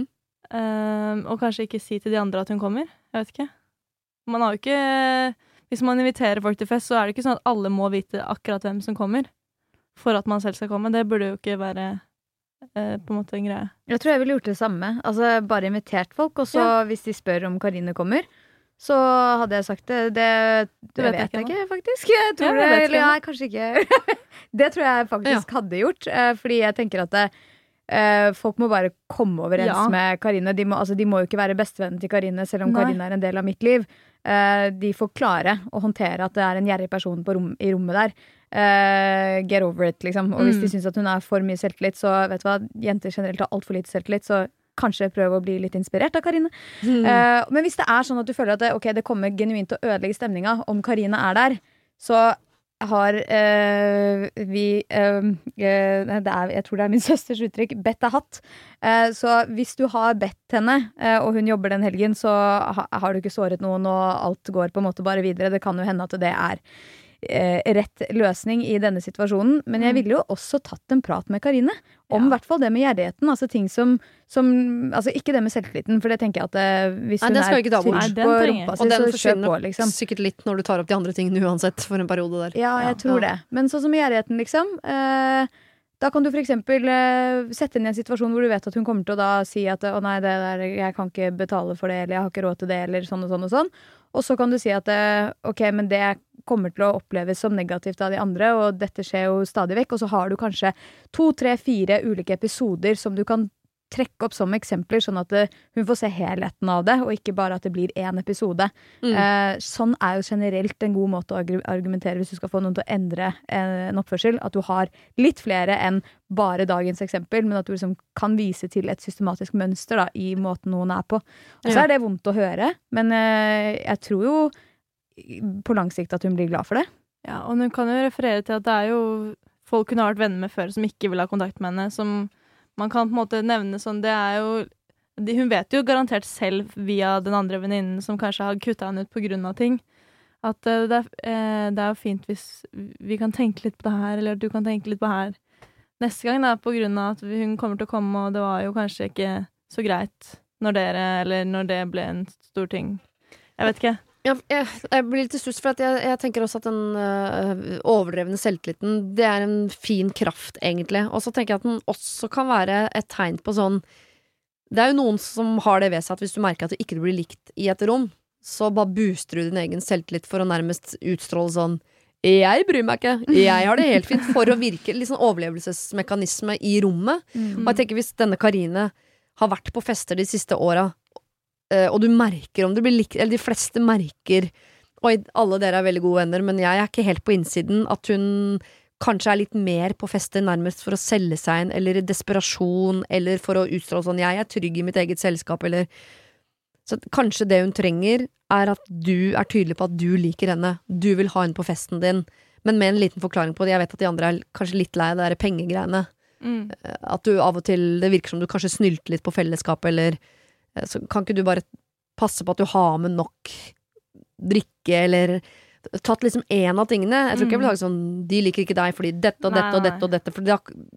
Og kanskje ikke si til de andre at hun kommer. Jeg vet ikke. Man har jo ikke hvis man inviterer folk til fest, så det ikke sånn at alle må vite akkurat hvem som kommer, for at man selv skal komme. Det burde jo ikke være på en måte en greie. Jeg tror jeg ville gjort det samme. Altså bare invitert folk, og så hvis de spør om Karine kommer, så hadde jeg sagt det. Det vet jeg ikke, faktisk. Jeg tror kanskje ikke. Det tror jeg faktisk hadde gjort, fordi jeg tenker at folk må bare komme overens med Karine. De må jo ikke være bestevennen til Karine, selv om Karine en del av mitt liv. De får klare å håndtere at det en gjerrig person i rommet der. Get over it, liksom. Og hvis de synes at hun for mye selvtillit, så vet du hva, jenter generelt har alt for lite selvtillit, så kanskje prøve å bli litt inspirert av Karine. Men hvis det sånn at du føler at det kommer genuint til å ødelegge stemninga om Karine der, så har vi jeg tror det min søsters uttrykk, bedt hatt. Så hvis du har bedt henne, og hun jobber den helgen, så har du ikke såret noen, og alt går på en måte bare videre. Det kan jo hende at det rett løsning i denne situasjonen, men jeg ville jo også tatt en prat med Karine om hvert fall det med gjerrigheten, altså ting som altså ikke det med selvtilliten, for det tenker jeg at hvis hun trygg på rumpa si, så kjør på, liksom. Sikkert litt når du tar opp de andre tingene uansett for en periode der. Ja, jeg tror det. Men sånn som gjerrigheten, liksom, da kan du for eksempel sette inn i en situasjon hvor du vet at hun kommer til å da si at å nei, jeg kan ikke betale for det, eller jeg har ikke råd til det, eller sånn og sånn og sånn. Og så kan du si at ok, men det kommer til å oppleves som negativt av de andre, og dette skjer jo stadig vekk, og så har du kanskje 2, 3, 4 ulike episoder som du kan trekke opp som eksempler, sånn at hun får se helheten av det, og ikke bare at det blir en episode. Sånn jo generelt en god måte å argumentere hvis du skal få noen til å endre en oppførsel, at du har litt flere enn bare dagens eksempel, men at du liksom kan vise til et systematisk mønster da, i måten noen på. Og så det vondt å høre, men jeg tror jo på lang sikt at hun blir glad for det. Ja, og hun kan jo referere til at det jo folk hun har vært venner med før som ikke vil ha kontakt med henne, som man kan på en måte nevne sånn, det jo hun vet jo garantert selv via den andre venninnen som kanskje har kuttet henne ut på grunn av ting, at det jo fint hvis vi kan tenke litt på det her, eller at du kan tenke litt på det her neste gang da, på grunn av at hun kommer til å komme, og det var jo kanskje ikke så greit når det ble en stor ting. Jeg vet ikke. Ja, jeg blir litt i stuss, for at jeg tenker også at den overdrevne selvtilliten, det en fin kraft, egentlig. Og så tenker jeg at den også kan være et tegn på sånn. Det jo noen som har det ved seg at hvis du merker at du ikke blir likt i et rom, så bare booster du din egen selvtillit for å nærmest utstråle sånn jeg bryr meg ikke, jeg har det helt fint, for å virke litt sånn overlevelsesmekanisme i rommet. Og jeg tenker hvis denne Karine har vært på fester de siste åra, og du merker om du blir likt, eller de fleste merker, og alle dere veldig gode venner, men jeg ikke helt på innsiden, at hun kanskje litt mer på fester nærmest for å selge seg inn, eller i desperasjon, eller for å utstråle sånn, jeg trygg i mitt eget selskap, eller så kanskje det hun trenger at du tydelig på at du liker henne, du vil ha henne på festen din, men med en liten forklaring på det. Jeg vet at de andre kanskje litt lei det der pengegreiene, at du av og til, det virker som du kanskje snylter litt på fellesskapet, eller så kan ikke du bare passe på at du har med nok drikke, eller tatt liksom en av tingene. Jeg tror ikke jeg vil ha sånn, de liker ikke deg fordi dette og dette og dette og dette, for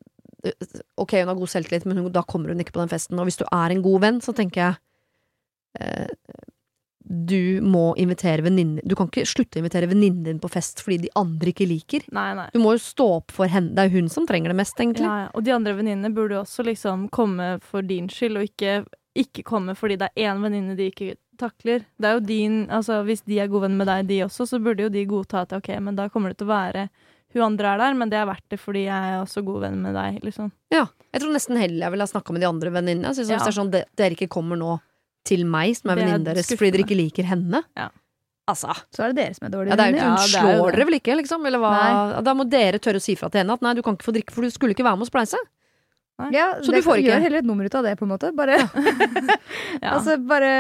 ok, hun har god selvtillit, men da kommer hun ikke på den festen. Og hvis du en god venn, så tenker jeg du må invitere venninner. Du kan ikke slutte å invitere venninnen din på fest fordi de andre ikke liker. Nei. Mm. Du må jo stå opp for henne. Det hun som trenger det mest, egentlig. Ja. Og de andre venninnene burde også liksom komme for din skyld, og ikke komme fordi det en venninne de ikke takler. Det jo din, altså hvis de gode venner med deg, de også, så burde jo de godta at ok, men da kommer det til å være hun andre der, men det verdt det fordi jeg også god venn med deg, liksom. Ja, jeg tror nesten heller jeg vil ha snakket med de andre venninnene. Jeg synes hvis det sånn, dere ikke kommer nå til meg, som venninnen deres, fordi dere ikke liker henne. Ja. Altså, så det dere som dårlige venner. Hun slår dere vel ikke, liksom? Eller hva? Da må dere tørre å si fra til henne at nei, du kan ikke få drikke, for du skulle ikke være med å spleise. Ja, så du får ikke. Gjør heller et nummer ut av det, på en måte. Bare, altså,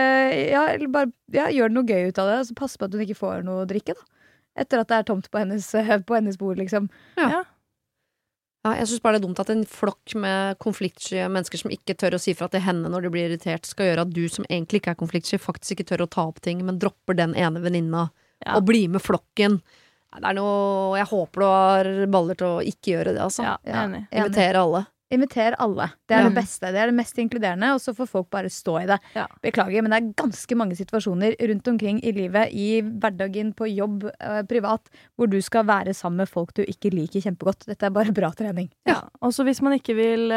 gjør noe gøy ut av det, og så pass på at hun ikke får noe å drikke, da. Etter at det tomt på hennes bord, liksom. Ja, jeg synes bare det dumt at en flokk med konfliktsky mennesker som ikke tør å si fra til henne når de blir irritert, skal gjøre at du som egentlig ikke konfliktsky, faktisk ikke tør å ta opp ting, men dropper den ene venninna og blir med flokken. Det noe, jeg håper du har baller til å ikke gjøre det, altså. Ja, invitere alle. Inviter alle. Det det beste. Det det mest inkluderende, og så får folk bare stå i det. Ja. Beklager, men det ganske mange situasjoner rundt omkring i livet, i hverdagen, på jobb, privat, hvor du skal være sammen med folk du ikke liker kjempegodt. Dette bare bra trening. Ja. Og så hvis man ikke vil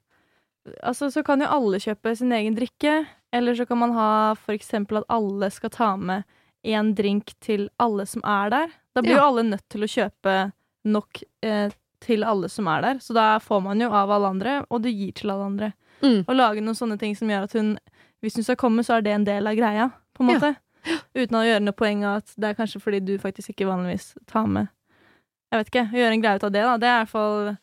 så kan jo alle kjøpe sin egen drikke, eller så kan man ha for eksempel at alle skal ta med en drink til alle som der. Da blir jo alle nødt til å kjøpe nok til alle som der. Så da får man jo av alle andre, og du gir til alle andre. Og lage noen sånne ting som gjør at hvis hun skal komme, så det en del av greia, på en måte. Uten å gjøre noe poeng av at det kanskje fordi du faktisk ikke vanligvis tar med. Jeg vet ikke, gjøre en greie ut av det da. Det i hvert fall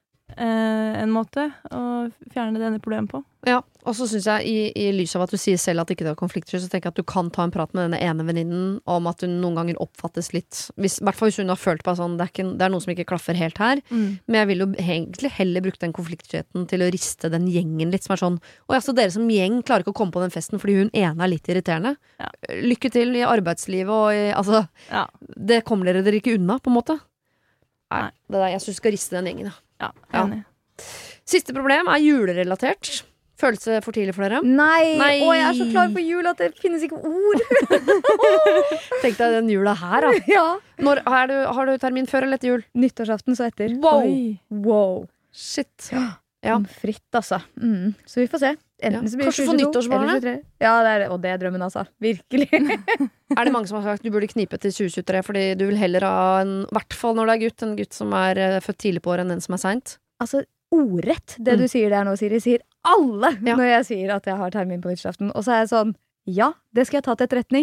en måte å fjerne denne problemet på. Ja, og så synes jeg i lys av at du sier selv at ikke det konflikter, så tenker jeg at du kan ta en prat med denne ene venninnen om at hun noen ganger oppfattes litt, i hvert fall hvis hun har følt på sånn, det noe som ikke klaffer helt her, men jeg vil jo egentlig heller bruke den konfliktsjeten til å riste den gjengen litt, som sånn, så dere som gjeng klarer ikke å komme på den festen fordi hun ene litt irriterende. Lykke til i arbeidslivet og det kommer dere ikke unna på en måte. Nei, jeg synes du skal riste den gjengen. Ja, enig. Siste problem julerelatert. Følelse for tidlig for dere? Nei. Jeg så klar på jul at det finnes ikke ord. Tenk deg den jula her da. Ja. Har du termin før eller etter jul? Nyttårsaften så etter. Wow. Shit. Ja. Fritt altså. Så vi får se. Enten så blir det kanskje for nyttårsbarnet? Ja, og det drømmen altså. Virkelig. Det mange som har sagt du burde knipe til 2023 fordi du vil heller ha hvert fall når det gutt, en gutt som født tidlig på året enn den som sent? Altså, ordrett det du sier der nå, Siri, sier alle når jeg sier at jeg har termin på nyttårsaften. Og så jeg sånn, ja, det skal jeg ta til etterretning.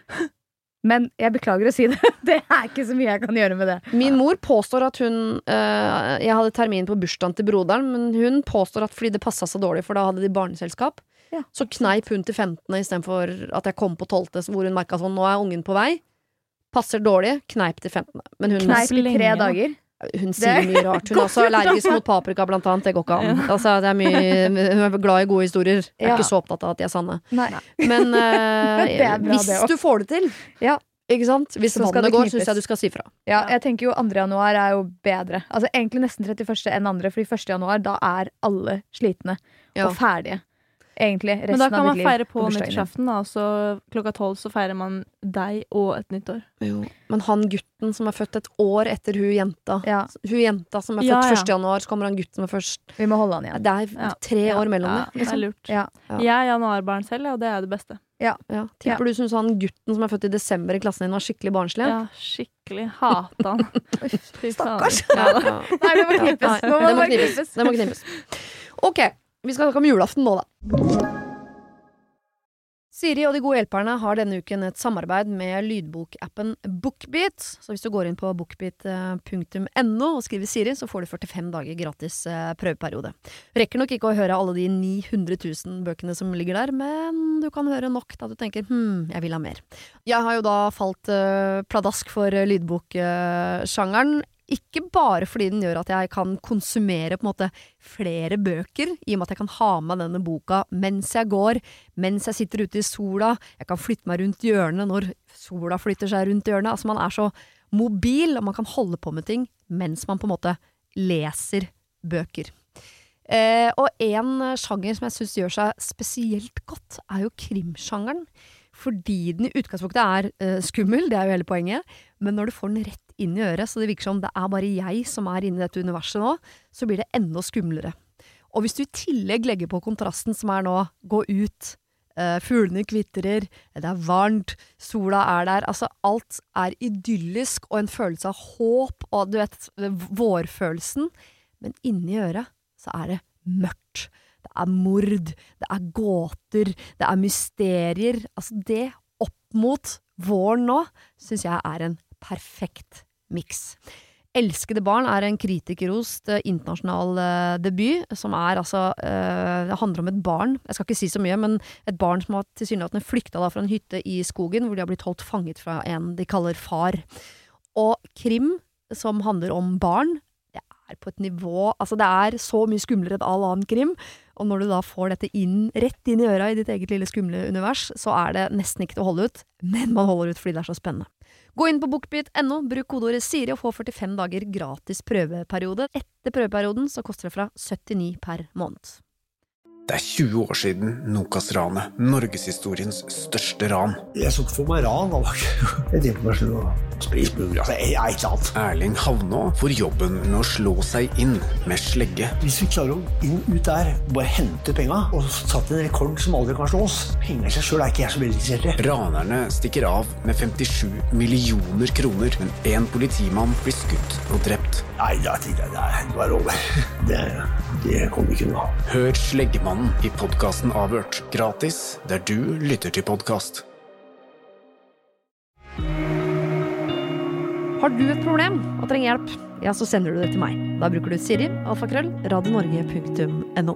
Men jeg beklager å si det. Det ikke så mye jeg kan gjøre med det. Min mor påstår at jeg hadde termin på bursdagen til broderen, men hun påstår at fordi det passet så dårlig, for da hadde de barneselskap, så kneip hun til 15. I stedet for at jeg kom på 12. Hvor hun merket sånn, nå ungen på vei. Passer dårlig, kneip til 15. Men hun kneip i 3 dager. Hun sier mye rart. Hun er også allergisk mot paprika blant annet. Det går ikke an. Altså, hun glad i gode historier. Jeg ikke så opptatt av at de sanne. Nei. Men bra, hvis du får det til, ikke sant? Hvis vannet går, synes jeg du skal si fra. Ja, jeg tenker jo 2. januar jo bedre. Altså egentlig nesten 31. enn 2. Fordi 1. januar, da alle slitne og ferdige. Egentlig resten av ditt liv. Men da kan man feire på nyttårsaften da, så klokka 12 så feirer man deg og et nyttår. Jo, men han gutten som født et år etter hun jenta hun jenta som født 1. januar, så kommer han gutten som først. Vi må holde han igjen. Det 3 år mellom det. Det lurt. Jeg januarbarn selv, og det det beste. Tipper du synes han gutten som født i desember i klassen din var skikkelig barnslig? Ja, skikkelig. Hata han. Stakkars. Nei, det må knippes. Det må knippes. Ok, vi skal snakke om julaften nå da. Siri og de gode hjelperne har denne uken et samarbeid med lydbokappen BookBeat. Så hvis du går inn på bookbeat.no og skriver Siri, så får du 45 dager gratis prøveperiode. Rekker nok ikke å høre alle de 900 000 bøkene som ligger der, men du kan høre nok da du tenker, jeg vil ha mer. Jeg har jo da falt pladask for lydboksjangeren. Ikke bare fordi den gjør at jeg kan konsumere på en måte flere bøker, i og med at jeg kan ha med denne boka mens jeg går, mens jeg sitter ute i sola, jeg kan flytte meg rundt hjørnet når sola flytter seg rundt hjørnet. Altså man så mobil, og man kan holde på med ting mens man på en måte leser bøker. Og en sjanger som jeg synes gjør seg spesielt godt, jo krimsjangeren. Fordi den i utgangspunktet skummel, det jo hele poenget, men når du får den rett inn i øret, så det virker som det bare jeg som inne i dette universet nå, så blir det enda skumlere. Og hvis du i tillegg legger på kontrasten som nå, gå ut, fuglene kvitrer, det varmt, sola der, altså alt idyllisk, og en følelse av håp, og du vet, vårfølelsen, men inni øret så det mørkt. Det mord, det gåter, det mysterier. Altså det opp mot våren nå, synes jeg en perfekt mix. Elskede barn en kritikerrost internasjonal debut, som altså, det handler om et barn, jeg skal ikke si så mye, men et barn som har tilsynelatende flyktet fra en hytte i skogen, hvor de har blitt holdt fanget fra en de kaller far. Og krim, som handler om barn, det på et nivå, altså det så mye skumlere enn all annen krim, og når du da får dette rett inn i øra i ditt eget lille skumle univers, så det nesten ikke til å holde ut, men man holder ut fordi det så spennende. Gå inn på bookbeat.no, bruk kodeordet Siri og få 45 dager gratis prøveperiode. Etter prøveperioden så koster det fra 79 per måned. Det 20 år siden Nokas-ranet, Norgeshistoriens største ran. Jeg så ikke for meg ran, da. Jeg tenkte meg selv å spise burger. Altså, jeg er ikke alt. Erling Havnå får jobben med å slå seg inn med slegge. Hvis vi klarer å inn ut der, bare hente penger, og satt en rekord som aldri kan slås. Penger I seg selv ikke jeg så veldig interessert I. Ranerne stikker av med 57 millioner kroner, men en politimann blir skutt og drept. Nei, da tenkte jeg, det var over. Det kommer ikke noe. Hør Sleggemannen I podcasten Avhørt, gratis der du lytter til podcast. Har du et problem og trenger hjelp, ja, så sender du det til meg. Da bruker du Siri, alfakrøll, radionorge.no.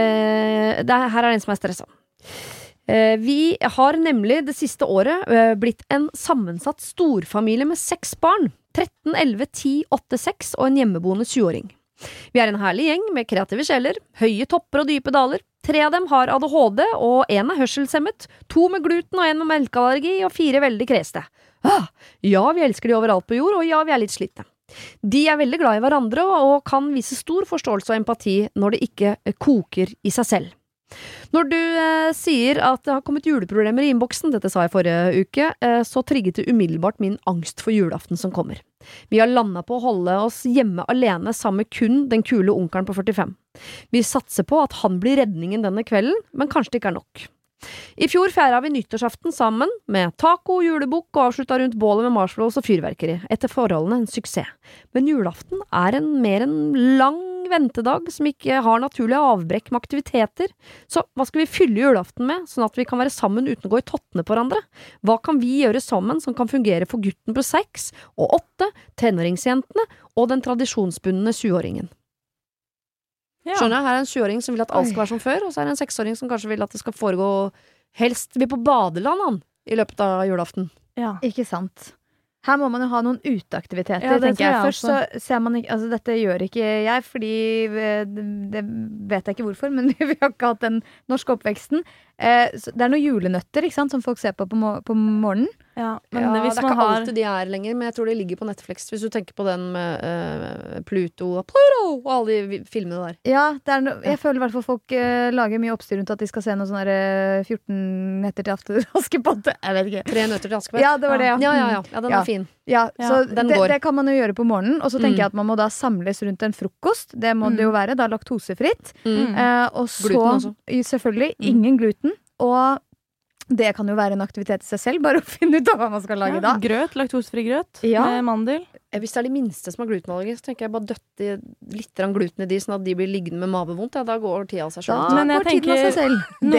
Her det en som stresset. Vi har nemlig det siste året blitt en sammensatt storfamilie med 6 barn. 13, 11, 10, 8, 6 og en hjemmeboende 20-åring. Vi en herlig gjeng med kreative sjeler, høye topper og dype daler. 3 av dem har ADHD, og 1 hørselshemmet, 2 med gluten og 1 med melkeallergi, og 4 veldig kreste. Ja, vi elsker de overalt på jord, og ja, vi litt slitne. De veldig glad I hverandre, og kan vise stor forståelse og empati når det ikke koker I seg selv. Når du sier at det har kommet juleproblemer I innboksen, dette sa jeg forrige uke, så trigget det umiddelbart min angst for julaften som kommer. Vi har landet på å holde oss hjemme alene sammen med kun den kule onkelen på 45. Vi satser på at han blir redningen denne kvelden, men kanskje det ikke nok. I fjor feiret vi nyttårsaften sammen med taco, julebukk og avsluttet rundt bålet med marshmallows og fyrverkeri. Etter forholdene en suksess. Men julaften mer en lang ventedag som ikke har naturlige avbrekk med aktiviteter. Så hva skal vi fylle julaften med, sånn at vi kan være sammen uten å gå I tottene på hverandre? Hva kan vi gjøre sammen som kan fungere for gutten på 6 og 8, tenåringsjentene og den tradisjonsbundne 20-åringen? Ja. Skjønner jeg, her en 20-åring som vil at alt skal være som før, og så det en 6-åring som kanskje vil at det skal foregå helst vi på badeland I løpet av julaften. Ja. Ikke sant. Her må man jo ha noen uteaktiviteter, ja, tenker jeg. Først så ser man ikke, altså dette gjør ikke jeg, fordi det vet jeg ikke hvorfor, men vi har ikke hatt den norske oppveksten. Så det noen julenøtter, ikke sant, som folk ser på morgenen. Ja, men ja, hvis det man ikke har... alltid de lenger, men jeg tror det ligger på Netflix. Hvis du tenker på den med Pluto og alle de filmene der. Ja, jeg føler I hvert fall folk lager mye oppstyr rundt at de skal se noe sånn der 14 netter til Askepott. Jeg vet ikke. 3 nøtter til Askepott. Ja, det var det, Ja, den fin. Ja, så den det kan man jo gjøre på morgenen. Og så tenker jeg at man må da samles rundt en frokost. Det må det jo være, da laktosefritt. Og så, gluten også. Selvfølgelig, ingen gluten. Og det kan jo være en aktivitet I seg selv, bare å finne ut av hva man skal lage da. Grøt, laktosefri grøt med mandel. Hvis det de minste som har glutenallergi, så tenker jeg bare døtte litt gluten I de, sånn at de blir liggende med mavevondt. Ja, da går tida av seg selv. Men jeg tenker,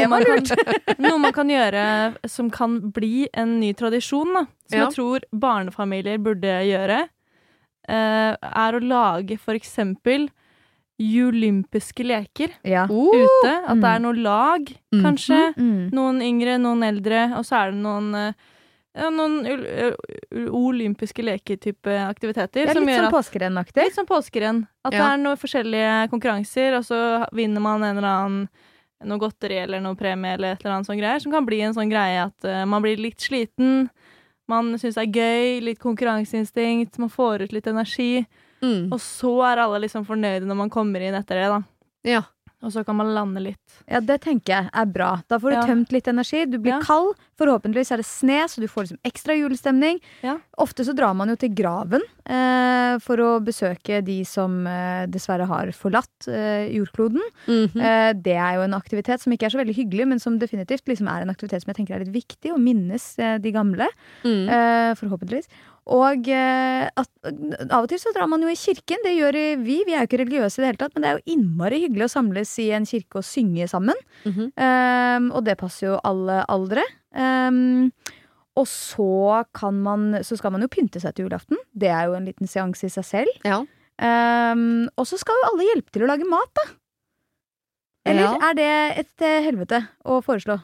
noe man kan gjøre som kan bli en ny tradisjon, da, som jeg tror barnefamilier burde gjøre, å lage for eksempel olympiske leker ute. At det noen lag, kanskje. Noen yngre, noen eldre, og så det noen olympiske leker-type aktiviteter. Det litt sånn påskerenn-aktig. Litt sånn påskerenn. At det noen forskjellige konkurranser, og så vinner man en eller annen noe godteri eller noe premie eller et eller annet sånn greier, som kan bli en sånn greie at man blir litt sliten, man synes det gøy, litt konkurranseinstinkt, man får ut litt energi. Og så alle liksom fornøyde når man kommer inn etter det da. Ja. Og så kan man lande litt. Ja, det tenker jeg bra. Da får du tømt litt energi, du blir kald, forhåpentligvis det sne, så du får liksom ekstra julestemning. Ofte så drar man jo til graven for å besøke de som dessverre har forlatt jordkloden. Det jo en aktivitet som ikke så veldig hyggelig, men som definitivt liksom en aktivitet som jeg tenker litt viktig, å minnes de gamle, forhåpentligvis. Og av og til så drar man jo I kirken, det gjør vi jo ikke religiøse I det hele tatt, men det jo innmari hyggelig å samles I en kirke og synge sammen, og det passer jo alle aldre. Og så skal man jo pynte seg til julaften, det jo en liten seanse I seg selv, og så skal jo alle hjelpe til å lage mat da. Eller det et helvete å foreslå?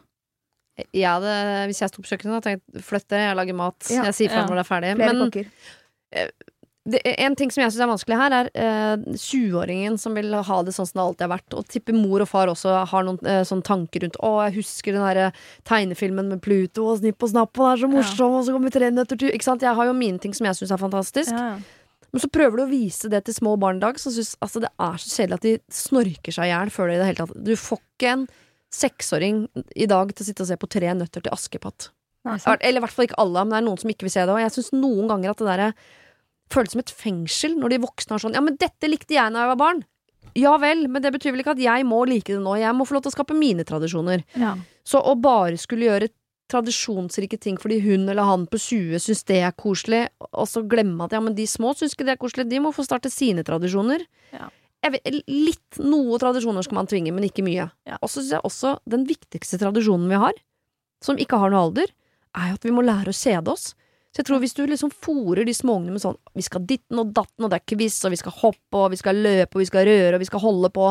Hvis jeg stod på kjøkkenet, da tenkte jeg, flytt dere, jeg lager mat. Jeg sier fra når det ferdig. Flere kokker. En ting som jeg synes vanskelig her 20-åringen som vil ha det sånn som det alltid har vært, og tipper mor og far også har noen sånne tanker rundt jeg husker den der tegnefilmen med Pluto og Snipp og Snapp, og det så morsom, og så kommer 3 nøtter til, ikke sant? Jeg har jo mine ting som jeg synes fantastisk, men så prøver du å vise det til små barn i dag, som synes altså, det så kjedelig at de snorker seg ihjel før det i det hele tatt. Du får ikke en 6-åring i dag til å sitte og se på 3 nøtter til Askepott. Eller i hvert fall ikke alle, men det noen som ikke vil se det, og jeg synes noen ganger at det der føles som et fengsel når de voksne har sånn, ja, men dette likte jeg når jeg var barn. Ja vel, men det betyr vel ikke at jeg må like det nå. Jeg må få lov til å skape mine tradisjoner. Ja. Så å bare skulle gjøre tradisjonsrike ting fordi hun eller han på 20 synes det koselig, og så glemme at ja, men de små synes ikke det koselig, de må få starte sine tradisjoner. Ja. Jeg vet, litt noe tradisjoner skal man tvinge, men ikke mye. Ja. Og så synes jeg også den viktigste tradisjonen vi har, som ikke har noe alder, at vi må lære å kjede oss. Så jeg tror hvis du liksom fôrer de småungene med sånn vi skal ditten og datten, og det quiz, og vi skal hoppe, og vi skal løpe, og vi skal røre, og vi skal holde på.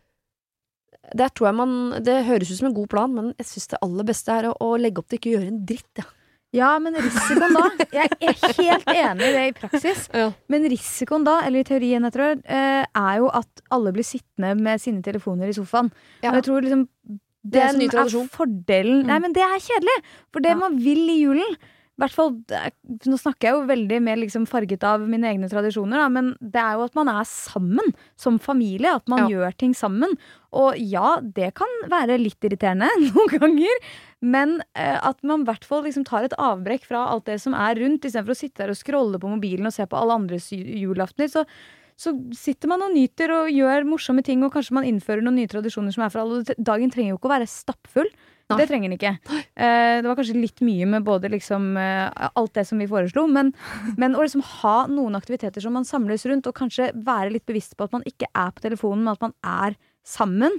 Det tror jeg det høres ut som en god plan, men jeg synes det aller beste å legge opp til ikke gjøre en dritt, Ja, men risikoen da Jeg helt enig i det i praksis. Men risikoen da, eller i teorien jeg tror, jo at alle blir sittende med sine telefoner i sofaen. Og jeg tror liksom det en ny tradisjon. Fordelen Nei, men det kjedelig. For det man vil i julen hvert fall, nå snakker jeg jo veldig mer liksom farget av mine egne tradisjoner, da, men det jo at man sammen som familie, at man gjør ting sammen. Og ja, det kan være litt irriterende noen ganger, men at man i hvert fall liksom tar et avbrekk fra alt det som rundt, i stedet for å sitte der og scrolle på mobilen og se på alle andres julaftener, så sitter man og nyter og gjør morsomme ting, og kanskje man innfører noen nye tradisjoner som for alle. Dagen trenger jo ikke å være stappfull. Det trenger den ikke. Det var kanskje litt mye med både liksom alt det som vi foreslo, men å liksom ha noen aktiviteter som man samles rundt, og kanskje være litt bevisst på at man ikke på telefonen, men at man sammen.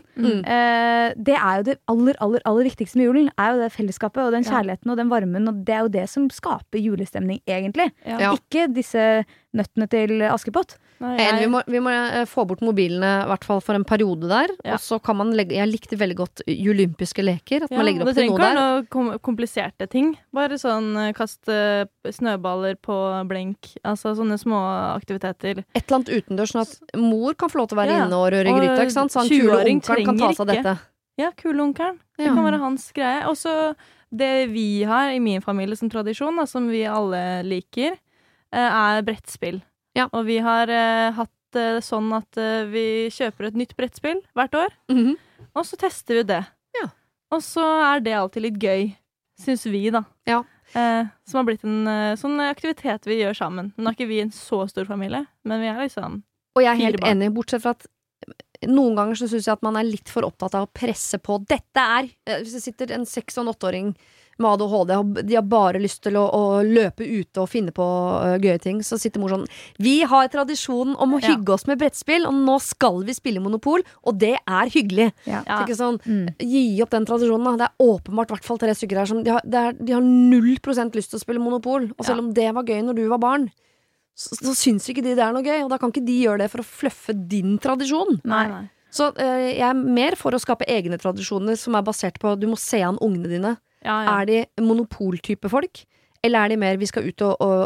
Det jo det aller viktigste med julen, jo det fellesskapet, og den kjærligheten og den varmen, og det jo det som skaper julestemning, egentlig. Ikke disse nøttene til Askepott. Vi må få bort mobilene i hvert fall for en periode der, og så kan man legge, jeg likte veldig godt olympiske leker, at man legger opp til noe der. Det trenger ikke noe kompliserte ting, bare sånn kaste snøballer på blink, altså sånne små aktiviteter. Et eller annet utendørs, sånn at mor kan få lov til å være inne og røre gryta, ikke sant? Så han kule onkeren kan ta seg av dette. Ja, kule onkeren. Det kan være hans greie. Og så det vi har i min familie som tradisjon, da, som vi alle liker, brettspill. Ja. Og vi har hatt sånn at vi kjøper et nytt brettspill hvert år, og så tester vi det. Ja. Og så det alltid litt gøy, synes vi da. Ja. Som har blitt en sånn aktivitet vi gjør sammen. Nå ikke vi en så stor familie, men vi liksom og jeg helt enig, bortsett fra at noen ganger så synes jeg at man litt for opptatt av å presse på. Dette hvis det sitter en 6- og 8-åring med ADHD, og de har bare lyst til å løpe ute og finne på gøye ting, så sitter mor sånn, vi har tradisjonen om å hygge oss med brettspill, og nå skal vi spille Monopol, og det hyggelig. Ja. Så ikke sånn, gi opp den tradisjonen da. Det åpenbart i hvert fall 3 stykker her som de har 0% lyst til å spille Monopol, og selv om det var gøy når du var barn, så syns ikke de det noe gøy, og da kan ikke de gjøre det for å fluffe din tradisjon. Nei. Så jeg mer for å skape egne tradisjoner som basert på du må se an ungene dine. Ja. De monopoltype folk, eller de mer vi skal ut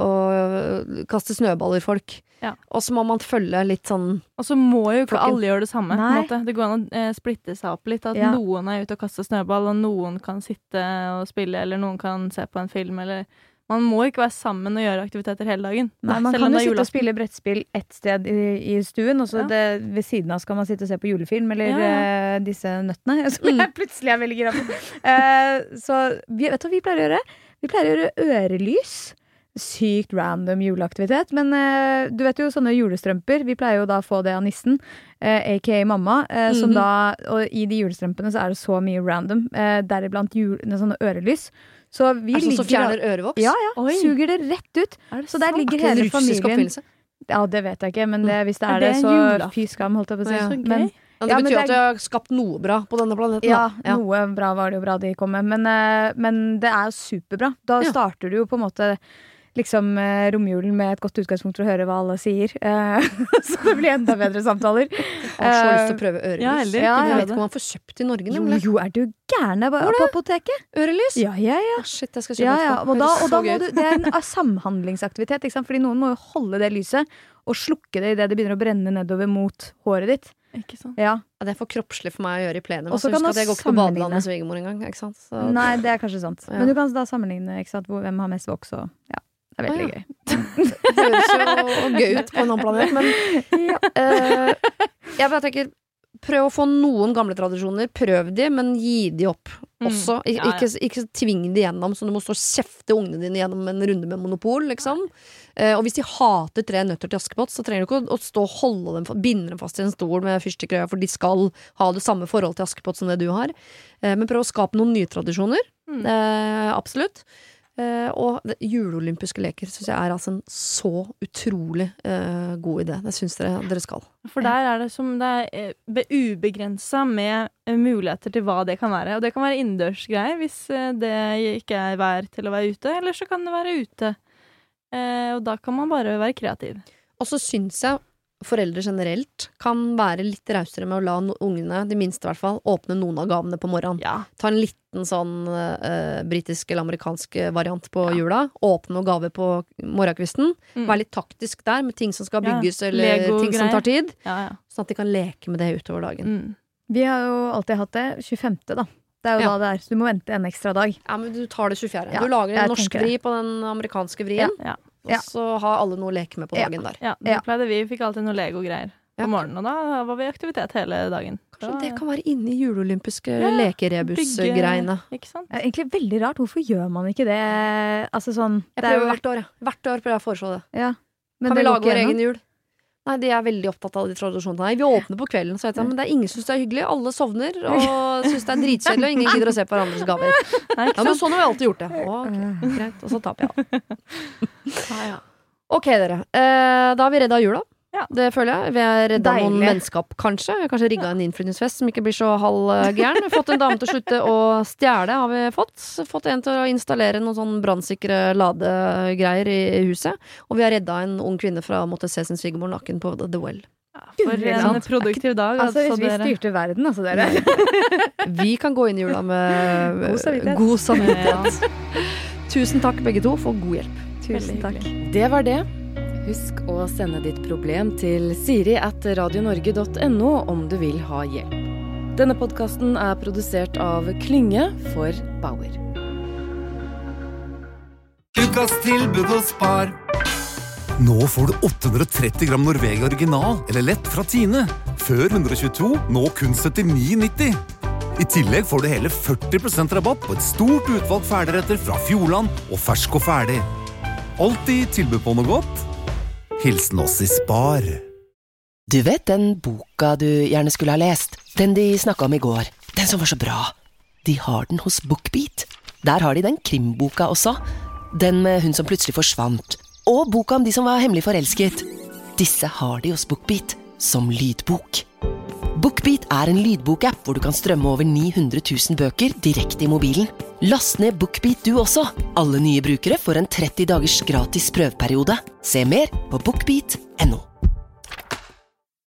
og kaste snøballer folk? Ja. Og så må man følge litt sånn. Og så må jo ikke alle gjøre det samme. På en måte. Det går an å splitte seg opp litt. At noen ute og kaster snøball, og noen kan sitte og spille, eller noen kan se på en film, eller man må ikke være sammen og gjøre aktiviteter hele dagen. Nei, man kan jo sitte og spille brettspill et sted i stuen, og så ved siden av skal man sitte og se på julefilm, eller disse nøttene, som jeg plutselig veldig gira på. Så vet du hva vi pleier å gjøre? Vi pleier å gjøre ørelys. Sykt random juleaktivitet, men du vet jo sånne julestrømper, vi pleier jo da å få det av nissen, a.k.a. mamma, som da, og i de julestrømpene så det så mye random, deriblant sånne ørelys. Så vi ligger så fjerner ørevoks? Ja, suger det rett ut. Så der ligger hele familien. Ja, det vet jeg ikke, men hvis det det, så fy skam, holdt jeg på å si. Men det betyr at du har skapt noe bra på denne planeten. Ja, noe bra var det jo bra de kom med, men det jo superbra. Da starter du jo på en måte liksom romjulen med et godt utgangspunkt for å høre hva alle sier. Så det blir enda bedre samtaler. Jeg har så lyst til å prøve ørelys. Ja, heller ikke Jeg prøve vet ikke om man får kjøpt i Norge, Jo, nemlig. jo, er du gærne på apoteket? Ørelys? Ja. Shit, jeg skal kjøpe Ja, ja. etterpå. Og da Høres så må gøy du, ut. det er en samhandlingsaktivitet, ikke sant? Fordi noen må jo holde det lyset og slukke det i det begynner å brenne nedover mot håret ditt. Ikke sant? Ja. Ja, det er for kroppslig for meg å gjøre i plenum. Og så Altså, kan husk du at jeg går ikke på sammenligne. badeland med svigermor engang. Ikke sant? Så, Nei, det er kanskje sant. Ja. Men du kan da sammenligne ikke sant? Hvem har mest voks og ja, det er veldig Å, ja. gøy. det høres jo gøy ut på en annen planet, men jeg bare tenker, prøv å få noen gamle tradisjoner, prøv de, men gi de opp også. Ikke tving de gjennom, så du må stå og kjefte ungene dine gjennom en runde med Monopol, liksom. Og hvis de hater 3 nøtter til Askepott, så trenger du ikke å stå og holde dem, binde dem fast i en stol med fyrstikker, for de skal ha det samme forhold til Askepott som det du har. Men prøv å skape noen nye tradisjoner. Absolutt. Og juleolympiske leker synes jeg er altså en så utrolig god idé. Det synes dere skal. For der er det som det er ubegrenset med muligheter til hva det kan være. Og det kan være innendørsgreier hvis det ikke er vær til å være ute, eller så kan det være ute. Og da kan man bare være kreativ. Og så synes jeg foreldre generelt kan være litt rausere med å la ungene, de minste i hvert fall, åpne noen av gavene på morgenen. Ja. Ta en liten sånn britisk eller amerikansk variant på jula. Åpne noen gaver på morgenkvisten. Vær litt taktisk der med ting som skal bygges, eller ting som tar tid. Sånn at de kan leke med det utover dagen. Vi har jo alltid hatt det 25. da. Det er jo da det er, så du må vente en ekstra dag. Ja, men du tar det 24. Ja, du lager jeg en norsk tenker det. vri på den amerikanske vrien. Og så har alle noe å leke med på dagen der. Ja, det pleide vi. Vi fikk alltid noe Lego-greier på morgenen, og da var vi i aktivitet hele dagen. Kanskje det kan være inne i juleolympiske lekerebus-greiene. Ikke sant? Det er egentlig veldig rart. Hvorfor gjør man ikke det? Altså sånn Jeg det er prøver jo, hvert år, jeg. Hvert år prøver jeg å foreslå det. ja. Men Kan vi det går lage ikke vår gjennom. egen jul? Nei, de er veldig opptatt av de tradisjonene. Nei, vi åpner på kvelden, så vet jeg, men det er ingen som synes det er hyggelig. Alle sovner og synes det er dritkjedelig, og ingen gidder å se på hverandres gaver. Nei, Ja, men sånn har vi alltid gjort det. Ok, greit. Og så taper jeg. Ok, dere. Da har vi redda jula. Det føler jeg. Vi har redda noen Deilig. vennskap, kanskje. Vi har kanskje rigga en innflytningsfest som ikke blir så halvgæren. Vi har fått en dame til å slutte å stjele, har vi fått. Fått en til å installere noen sånn brannsikre ladegreier i huset. Og vi har redda en ung kvinne fra å måtte se sin svigermor naken på The Well. For en produktiv dag. Altså, hvis vi dere. styrte verden, altså dere. Vi kan gå inn i jula med God samvittighet. god samvittighet. Tusen takk begge to for god hjelp. Tusen takk. Det var det. Husk å sende ditt problem til siri@radionorge.no om du vil ha hjelp. Denne podcasten er produsert av Klynge for Bauer. Ukas tilbud hos Spar. Nå får du 830 gram Norvegia original eller lett fra Tine. Før 122, nå kun 79,90. I tillegg får du hele 40% rabatt på et stort utvalg ferdigretter fra Fjordland og fersk og ferdig. Alltid tilbud på noe godt. Hilsen oss i Spar. Du vet den boka du gjerne skulle ha lest? Den de snakket om i går. Den som var så bra. De har den hos BookBeat. Der har de den krimboka også. Den med hun som plutselig forsvant. Og boka om de som var hemmelig forelsket. Disse har de hos BookBeat som lydbok. BookBeat er en lydbokapp hvor du kan strømme over 900 000 bøker direkte i mobilen. Last ned BookBeat du også. Alle nye brukere får en 30 dagers gratis prøveperiode. Se mer på bookbeat.no.